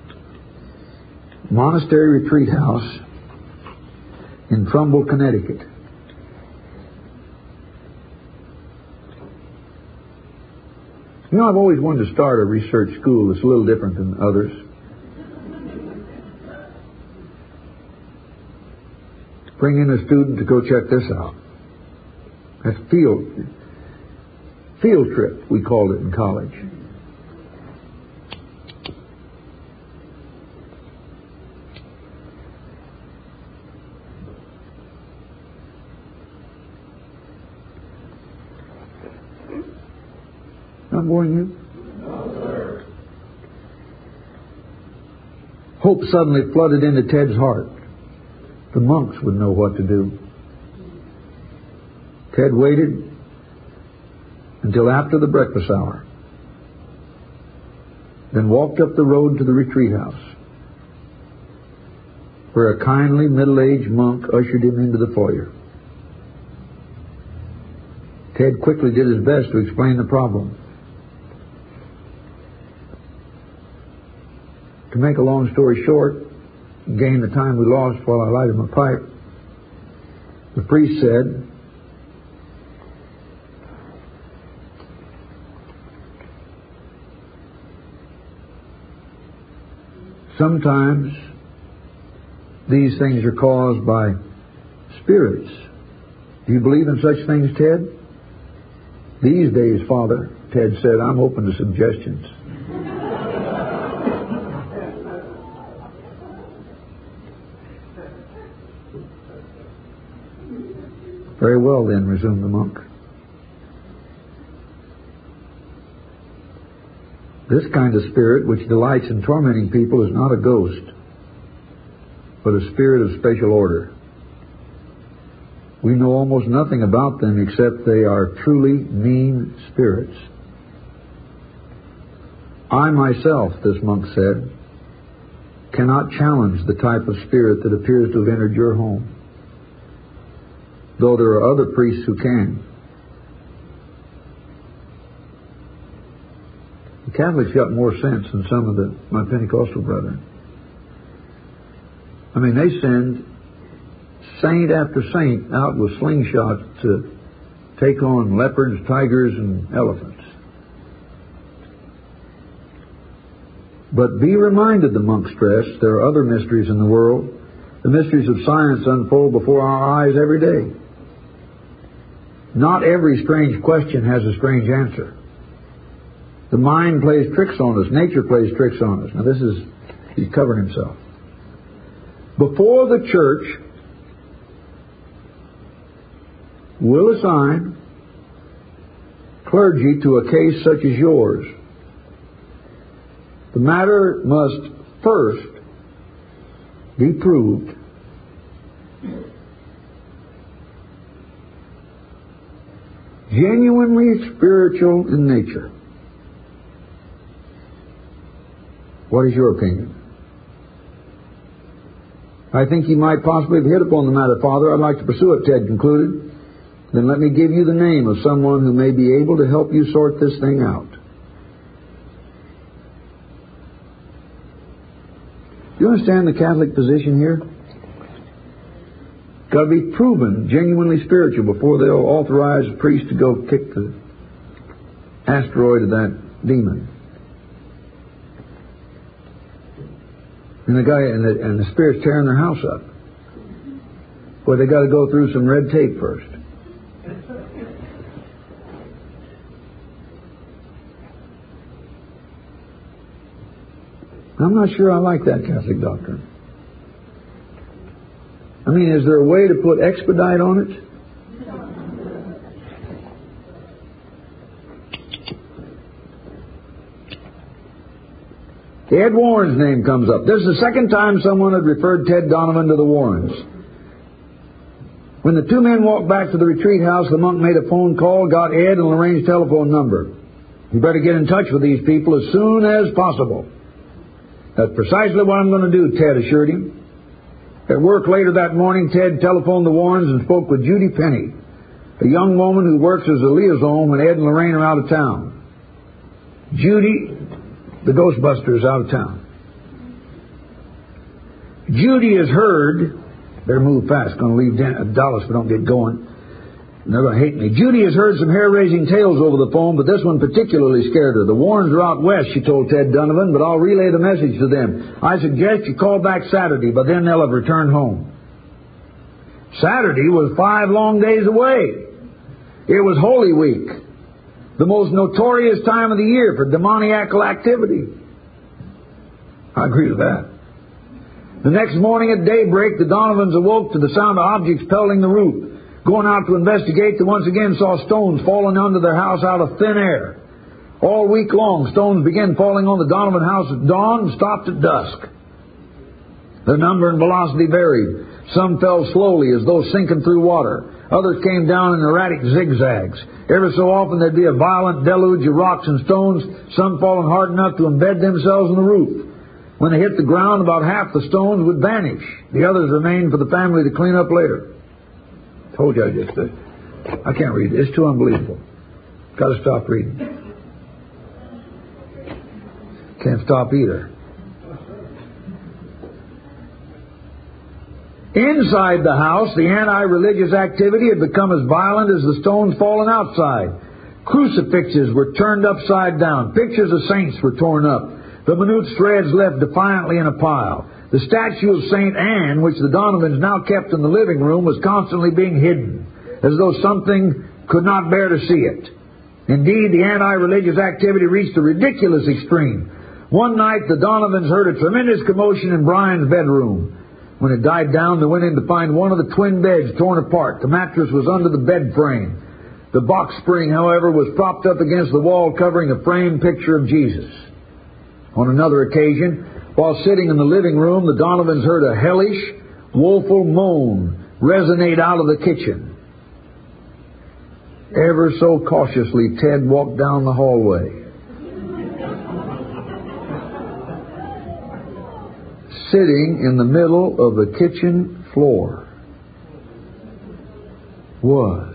Speaker 1: Monastery Retreat House in Trumbull, Connecticut. You know, I've always wanted to start a research school that's a little different than others. Bring in a student to go check this out. That's field field trip, we called it in college. Not boring you?
Speaker 2: No, sir.
Speaker 1: Hope suddenly flooded into Ted's heart. The monks would know what to do. Ted waited until after the breakfast hour, then walked up the road to the retreat house, where a kindly middle-aged monk ushered him into the foyer. Ted quickly did his best to explain the problem. To make a long story short, gain the time we lost while I lighted my pipe, the priest said, sometimes these things are caused by spirits. Do you believe in such things, Ted? These days, Father, Ted said, I'm open to suggestions. Very well then, resumed the monk. This kind of spirit which delights in tormenting people is not a ghost, but a spirit of special order. We know almost nothing about them except they are truly mean spirits. I myself, this monk said, cannot challenge the type of spirit that appears to have entered your home, though there are other priests who can. The Catholics got more sense than some of the, my Pentecostal brethren. I mean, they send saint after saint out with slingshots to take on leopards, tigers, and elephants. But be reminded, the monk stressed, there are other mysteries in the world. The mysteries of science unfold before our eyes every day. Not every strange question has a strange answer. The mind plays tricks on us. Nature plays tricks on us. Now this is, he's covering himself. Before the church will assign clergy to a case such as yours, the matter must first be proved genuinely spiritual in nature. What is your opinion? I think you might possibly have hit upon the matter, Father. I'd like to pursue it, Ted concluded. Then let me give you the name of someone who may be able to help you sort this thing out. Do you understand the Catholic position here? Got to be proven genuinely spiritual before they'll authorize a priest to go kick the asteroid of that demon. And the guy and the, and the spirit's tearing their house up. Boy, they got to go through some red tape first. I'm not sure I like that Catholic doctrine. I mean, is there a way to put expedite on it? Ed Warren's name comes up. This is the second time someone had referred Ted Donovan to the Warrens. When the two men walked back to the retreat house, the monk made a phone call, got Ed and Lorraine's telephone number. You better get in touch with these people as soon as possible. That's precisely what I'm going to do, Ted assured him. At work later that morning, Ted telephoned the Warrens and spoke with Judy Penny, a young woman who works as a liaison when Ed and Lorraine are out of town. Judy, the Ghostbusters, out of town. Judy has heard, better move fast, going to leave Dallas if we don't get going. They're going to hate me. Judy has heard some hair-raising tales over the phone, but this one particularly scared her. The Warrens are out west, she told Ted Donovan, but I'll relay the message to them. I suggest you call back Saturday, but then they'll have returned home. Saturday was five long days away. It was Holy Week, the most notorious time of the year for demoniacal activity. I agree with that. The next morning at daybreak, the Donovans awoke to the sound of objects pelting the roof. Going out to investigate, they once again saw stones falling onto their house out of thin air. All week long, stones began falling on the Donovan house at dawn and stopped at dusk. Their number and velocity varied. Some fell slowly as though sinking through water. Others came down in erratic zigzags. Every so often there'd be a violent deluge of rocks and stones, some falling hard enough to embed themselves in the roof. When they hit the ground, about half the stones would vanish. The others remained for the family to clean up later. Told you I just did. I can't read it. It's too unbelievable. Got to stop reading. Can't stop either. Inside the house, the anti-religious activity had become as violent as the stones falling outside. Crucifixes were turned upside down. Pictures of saints were torn up. The minute threads left defiantly in a pile. The statue of Saint Anne, which the Donovans now kept in the living room, was constantly being hidden, as though something could not bear to see it. Indeed, the anti-religious activity reached a ridiculous extreme. One night, the Donovans heard a tremendous commotion in Brian's bedroom. When it died down, they went in to find one of the twin beds torn apart. The mattress was under the bed frame. The box spring, however, was propped up against the wall, covering a framed picture of Jesus. On another occasion, while sitting in the living room, the Donovans heard a hellish, woeful moan resonate out of the kitchen. Ever so cautiously, Ted walked down the hallway. Sitting in the middle of the kitchen floor was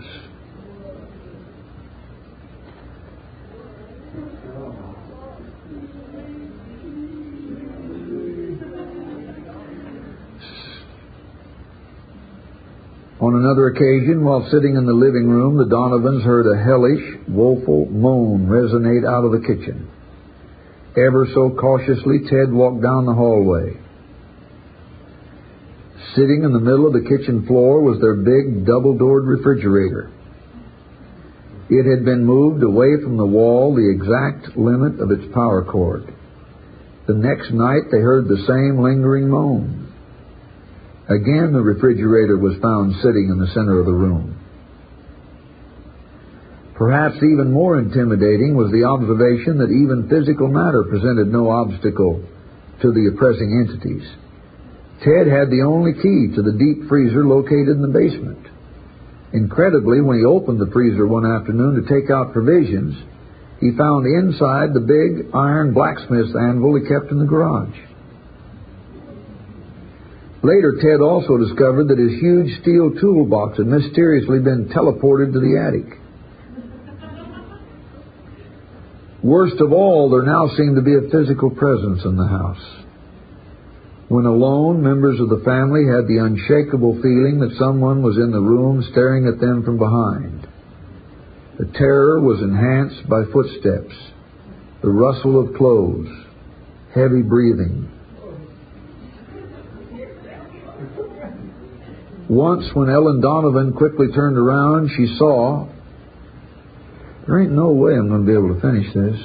Speaker 1: On another occasion, while sitting in the living room, the Donovans heard a hellish, woeful moan resonate out of the kitchen. Ever so cautiously, Ted walked down the hallway. Sitting in the middle of the kitchen floor was their big, double-doored refrigerator. It had been moved away from the wall the exact limit of its power cord. The next night, they heard the same lingering moan. Again, the refrigerator was found sitting in the center of the room. Perhaps even more intimidating was the observation that even physical matter presented no obstacle to the oppressing entities. Ted had the only key to the deep freezer located in the basement. Incredibly, when he opened the freezer one afternoon to take out provisions, he found inside the big iron blacksmith's anvil he kept in the garage. Later, Ted also discovered that his huge steel toolbox had mysteriously been teleported to the attic. Worst of all, there now seemed to be a physical presence in the house. When alone, members of the family had the unshakable feeling that someone was in the room staring at them from behind. The terror was enhanced by footsteps, the rustle of clothes, heavy breathing. Once, when Ellen Donovan quickly turned around, she saw, there ain't no way I'm going to be able to finish this.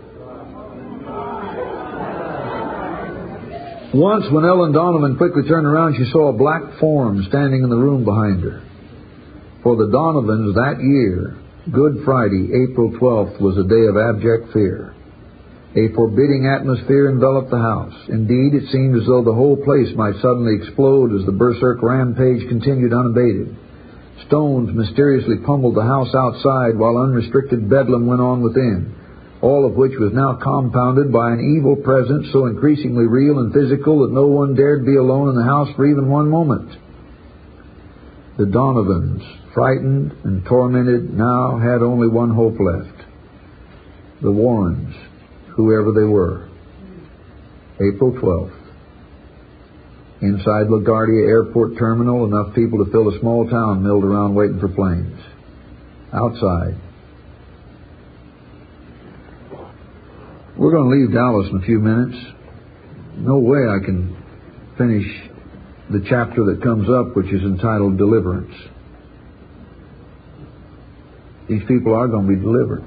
Speaker 1: Once, when Ellen Donovan quickly turned around, she saw a black form standing in the room behind her. For the Donovans that year, Good Friday, April twelfth, was a day of abject fear. A forbidding atmosphere enveloped the house. Indeed, it seemed as though the whole place might suddenly explode as the berserk rampage continued unabated. Stones mysteriously pummeled the house outside while unrestricted bedlam went on within, all of which was now compounded by an evil presence so increasingly real and physical that no one dared be alone in the house for even one moment. The Donovans, frightened and tormented, now had only one hope left. The Warrens, whoever they were. April twelfth. Inside LaGuardia Airport Terminal, enough people to fill a small town milled around waiting for planes. Outside. We're going to leave Dallas in a few minutes. No way I can finish the chapter that comes up, which is entitled Deliverance. These people are going to be delivered.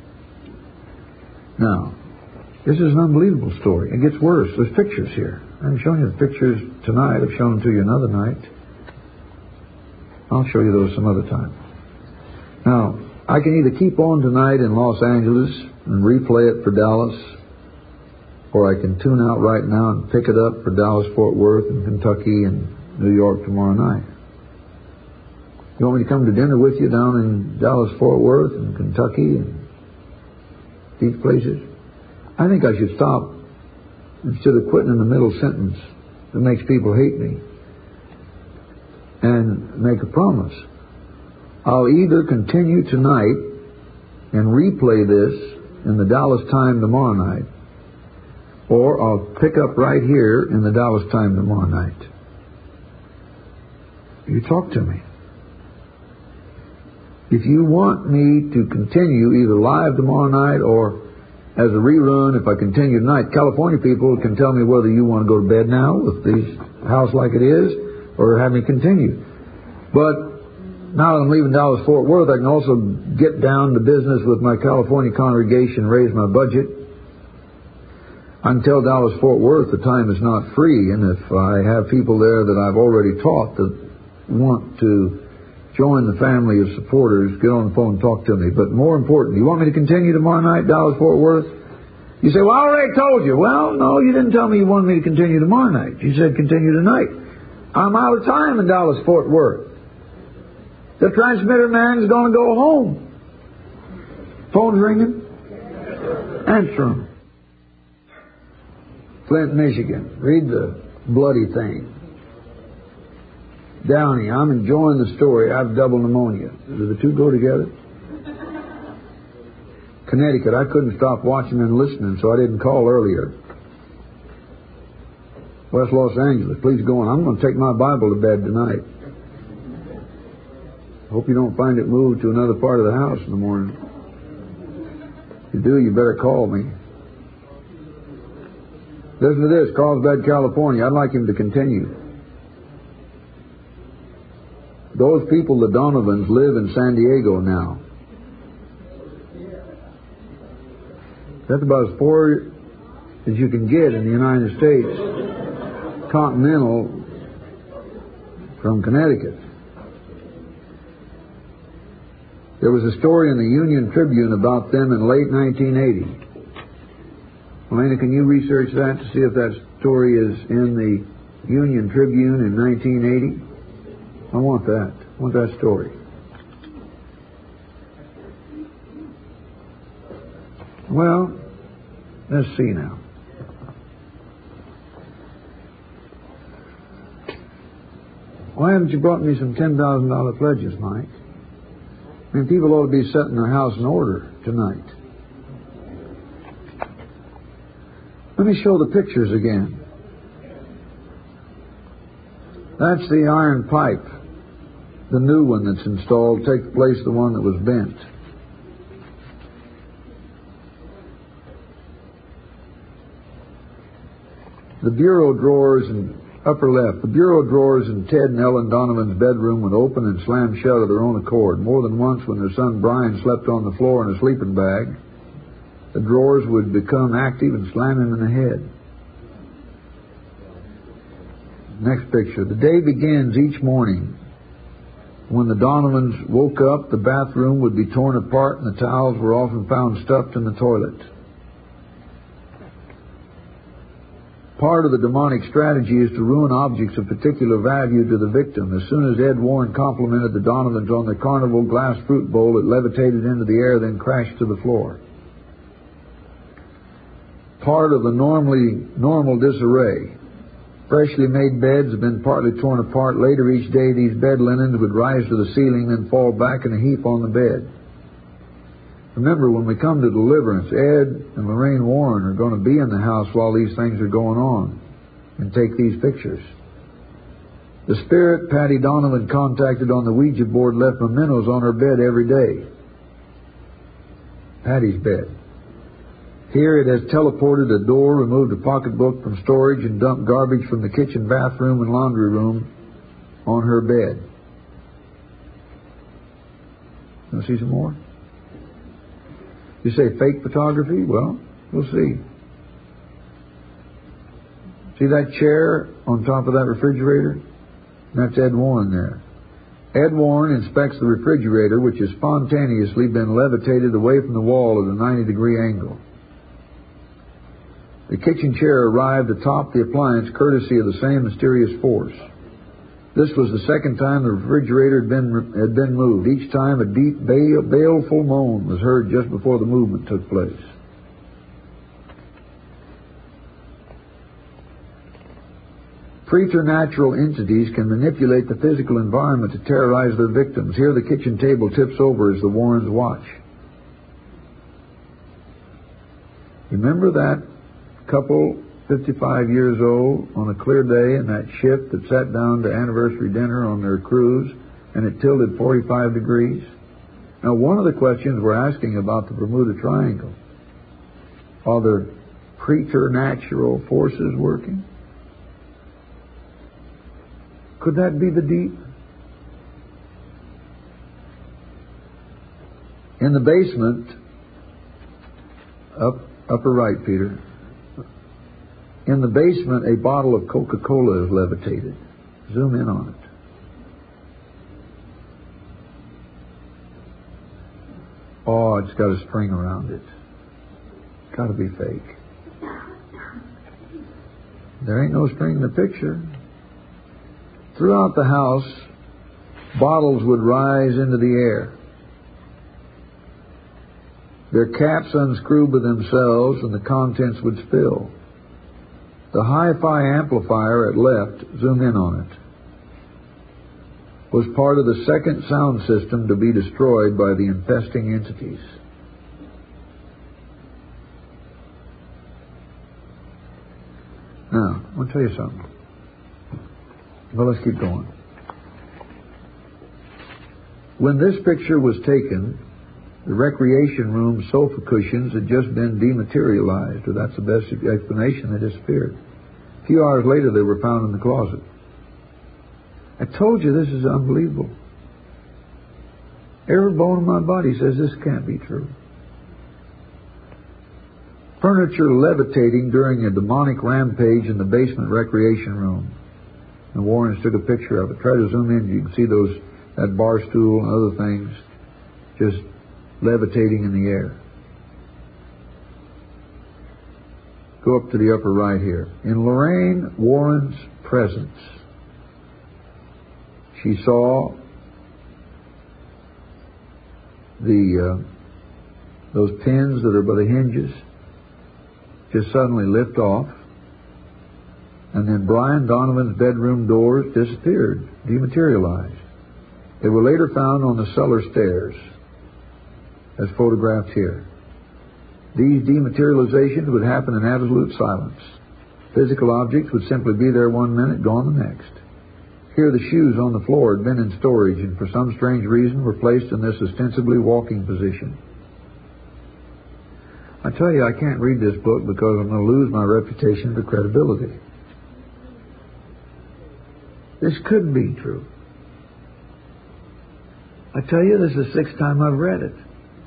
Speaker 1: Now, this is an unbelievable story. It gets worse. There's pictures here. I'm showing you the pictures tonight. I've shown them to you another night. I'll show you those some other time. Now, I can either keep on tonight in Los Angeles and replay it for Dallas, or I can tune out right now and pick it up for Dallas, Fort Worth, and Kentucky and New York tomorrow night. You want me to come to dinner with you down in Dallas, Fort Worth, and Kentucky, and these places? I think I should stop instead of quitting in the middle sentence that makes people hate me, and make a promise. I'll either continue tonight and replay this in the Dallas Time tomorrow night, or I'll pick up right here in the Dallas Time tomorrow night. You talk to me. If you want me to continue either live tomorrow night or as a rerun, if I continue tonight, California people can tell me whether you want to go to bed now with this house like it is or have me continue. But now that I'm leaving Dallas Fort Worth, I can also get down to business with my California congregation, raise my budget. I can tell Dallas Fort Worth the time is not free, and if I have people there that I've already taught that want to join the family of supporters, get on the phone and talk to me. But more important, you want me to continue tomorrow night, Dallas Fort Worth? You say, well, I already told you. Well, no, you didn't tell me you wanted me to continue tomorrow night. You said continue tonight. I'm out of time in Dallas Fort Worth. The transmitter man's going to go home. Phone's ringing. Answer him. Flint, Michigan. Read the bloody thing. Downey, I'm enjoying the story. I have double pneumonia. Do the two go together? Connecticut, I couldn't stop watching and listening, so I didn't call earlier. West Los Angeles, please go on. I'm going to take my Bible to bed tonight. Hope you don't find it moved to another part of the house in the morning. If you do, you better call me. Listen to this, Carlsbad, California. I'd like him to continue. Those people, the Donovans, live in San Diego now. That's about as far as you can get in the United States, continental, from Connecticut. There was a story in the Union Tribune about them in late nineteen eighty. Elena, can you research that to see if that story is in the Union Tribune in nineteen eighty? I want that. I want that story. Well, let's see now. Why haven't you brought me some ten thousand dollars pledges, Mike? I mean, people ought to be setting their house in order tonight. Let me show the pictures again. That's the iron pipe. The new one that's installed takes the place of the one that was bent. The bureau drawers in upper left, the bureau drawers in Ted and Ellen Donovan's bedroom would open and slam shut of their own accord. More than once when their son Brian slept on the floor in a sleeping bag, the drawers would become active and slam him in the head. Next picture. The day begins each morning. When the Donovans woke up, the bathroom would be torn apart and the towels were often found stuffed in the toilet. Part of the demonic strategy is to ruin objects of particular value to the victim. As soon as Ed Warren complimented the Donovans on their carnival glass fruit bowl, it levitated into the air, then crashed to the floor. Part of the normally normal disarray. Freshly made beds have been partly torn apart. Later each day, these bed linens would rise to the ceiling, then fall back in a heap on the bed. Remember, when we come to deliverance, Ed and Lorraine Warren are going to be in the house while these things are going on and take these pictures. The spirit Patty Donovan contacted on the Ouija board left mementos on her bed every day. Patty's bed. Here it has teleported a door, removed a pocketbook from storage, and dumped garbage from the kitchen, bathroom, and laundry room on her bed. Want to see some more? You say fake photography? Well, we'll see. See that chair on top of that refrigerator? That's Ed Warren there. Ed Warren inspects the refrigerator, which has spontaneously been levitated away from the wall at a ninety degree angle. The kitchen chair arrived atop the appliance courtesy of the same mysterious force. This was the second time the refrigerator had been had been moved. Each time a deep, bale, baleful moan was heard just before the movement took place. Preternatural entities can manipulate the physical environment to terrorize their victims. Here the kitchen table tips over as the Warrens watch. Remember that couple, fifty-five years old, on a clear day in that ship that sat down to anniversary dinner on their cruise, and it tilted forty-five degrees? Now, one of the questions we're asking about the Bermuda Triangle, are there preternatural forces working? Could that be the deep? In the basement, up upper right, Peter, In the basement, a bottle of Coca-Cola is levitated. Zoom in on it. Oh, it's got a string around it. It's got to be fake. There ain't no string in the picture. Throughout the house, bottles would rise into the air. Their caps unscrewed by themselves and the contents would spill. The hi-fi amplifier at left, zoom in on it, was part of the second sound system to be destroyed by the infesting entities. Now, I want to tell you something. Well, let's keep going. When this picture was taken, the recreation room sofa cushions had just been dematerialized, or that's the best explanation. They disappeared. A few hours later, they were found in the closet. I told you this is unbelievable. Every bone in my body says this can't be true. Furniture levitating during a demonic rampage in the basement recreation room. And Warrens took a picture of it. Try to zoom in. You can see those, that bar stool and other things just levitating in the air. Go up to the upper right here. In Lorraine Warren's presence, she saw the uh, those pins that are by the hinges just suddenly lift off, and then Brian Donovan's bedroom doors disappeared, dematerialized. They were later found on the cellar stairs, as photographed here. These dematerializations would happen in absolute silence. Physical objects would simply be there one minute, gone the next. Here the shoes on the floor had been in storage and for some strange reason were placed in this ostensibly walking position. I tell you, I can't read this book because I'm going to lose my reputation for credibility. This couldn't be true. I tell you, this is the sixth time I've read it.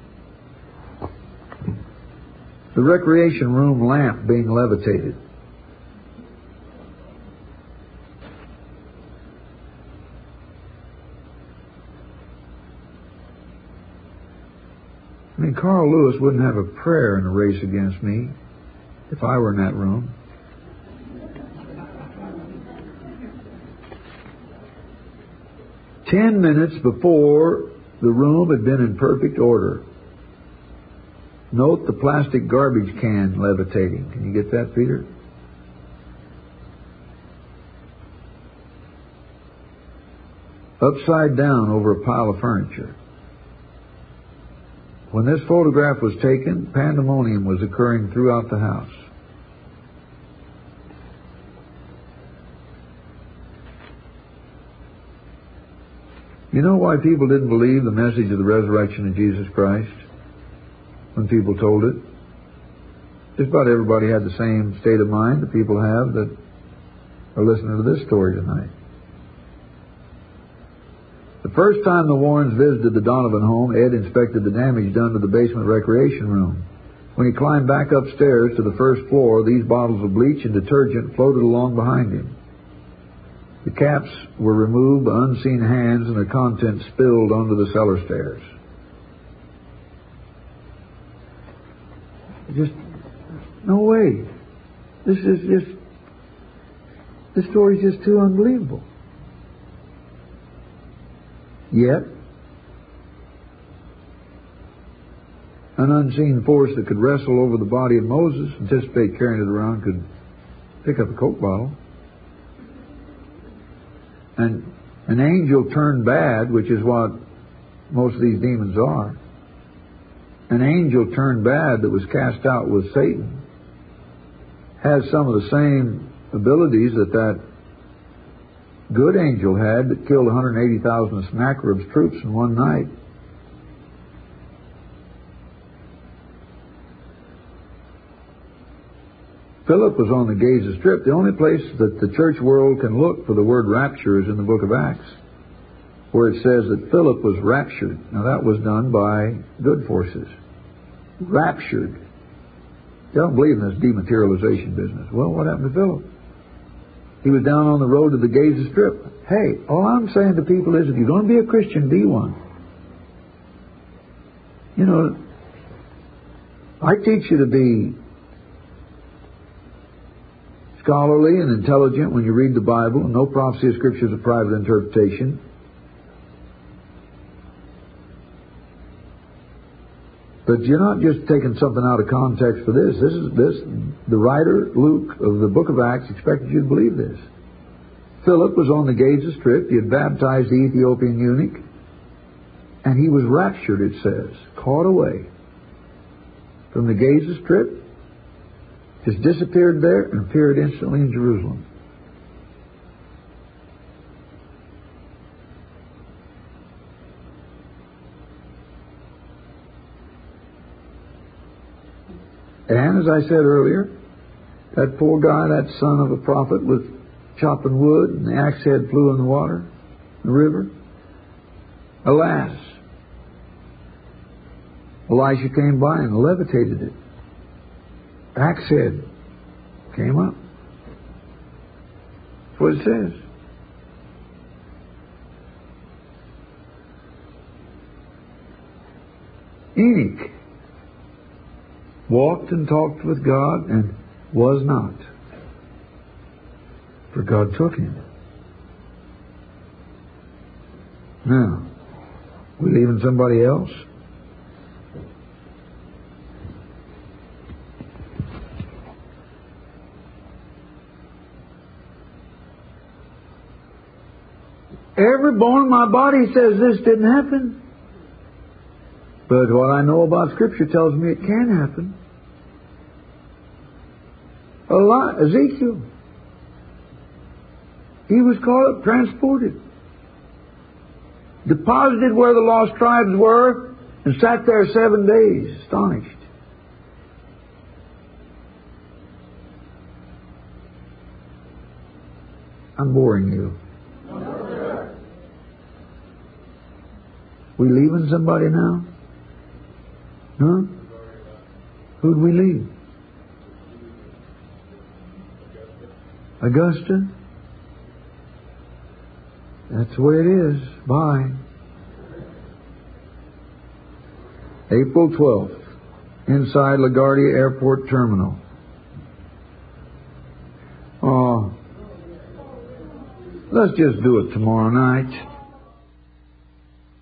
Speaker 1: The recreation room lamp being levitated. I mean, Carl Lewis wouldn't have a prayer in a race against me if I were in that room. Ten minutes before, the room had been in perfect order. Note the plastic garbage can levitating. Can you get that, Peter? Upside down over a pile of furniture. When this photograph was taken, pandemonium was occurring throughout the house. You know why people didn't believe the message of the resurrection of Jesus Christ when people told it? Just about everybody had the same state of mind that people have that are listening to this story tonight. The first time the Warrens visited the Donovan home, Ed inspected the damage done to the basement recreation room. When he climbed back upstairs to the first floor, these bottles of bleach and detergent floated along behind him. The caps were removed by unseen hands and the contents spilled onto the cellar stairs. Just, no way. This is just, this story's just too unbelievable. Yet, an unseen force that could wrestle over the body of Moses, anticipate carrying it around, could pick up a Coke bottle. And an angel turned bad, which is what most of these demons are. An angel turned bad that was cast out with Satan has some of the same abilities that that good angel had that killed one hundred eighty thousand of Sennacherib's troops in one night. Philip was on the Gaza Strip. The only place that the church world can look for the word rapture is in the book of Acts, where it says that Philip was raptured. Now that was done by good forces. Raptured. They don't believe in this dematerialization business. Well, what happened to Philip? He was down on the road to the Gaza Strip. Hey, all I'm saying to people is, if you're going to be a Christian, be one. You know, I teach you to be scholarly and intelligent when you read the Bible. No prophecy of Scripture is a private interpretation. But you're not just taking something out of context for this. This is this. The writer, Luke, of the book of Acts expected you to believe this. Philip was on the Gaza Strip. He had baptized the Ethiopian eunuch. And he was raptured, it says, caught away from the Gaza Strip, just disappeared there and appeared instantly in Jerusalem. And as I said earlier, that poor guy, that son of a prophet, was chopping wood, and the axe head flew in the water, the river. Alas, Elisha came by and levitated it. Axe head came up. That's what it says. Enoch walked and talked with God and was not, for God took him. Now, we leaving somebody else? Every bone in my body says this didn't happen. But what I know about Scripture tells me it can happen. A lot. Ezekiel. He was caught up, transported, deposited where the lost tribes were, and sat there seven days, astonished. I'm boring you. We leaving somebody now? Huh? Who'd we leave? Augusta? That's the way it is. Bye. April twelfth, inside LaGuardia Airport Terminal. Oh, let's just do it tomorrow night.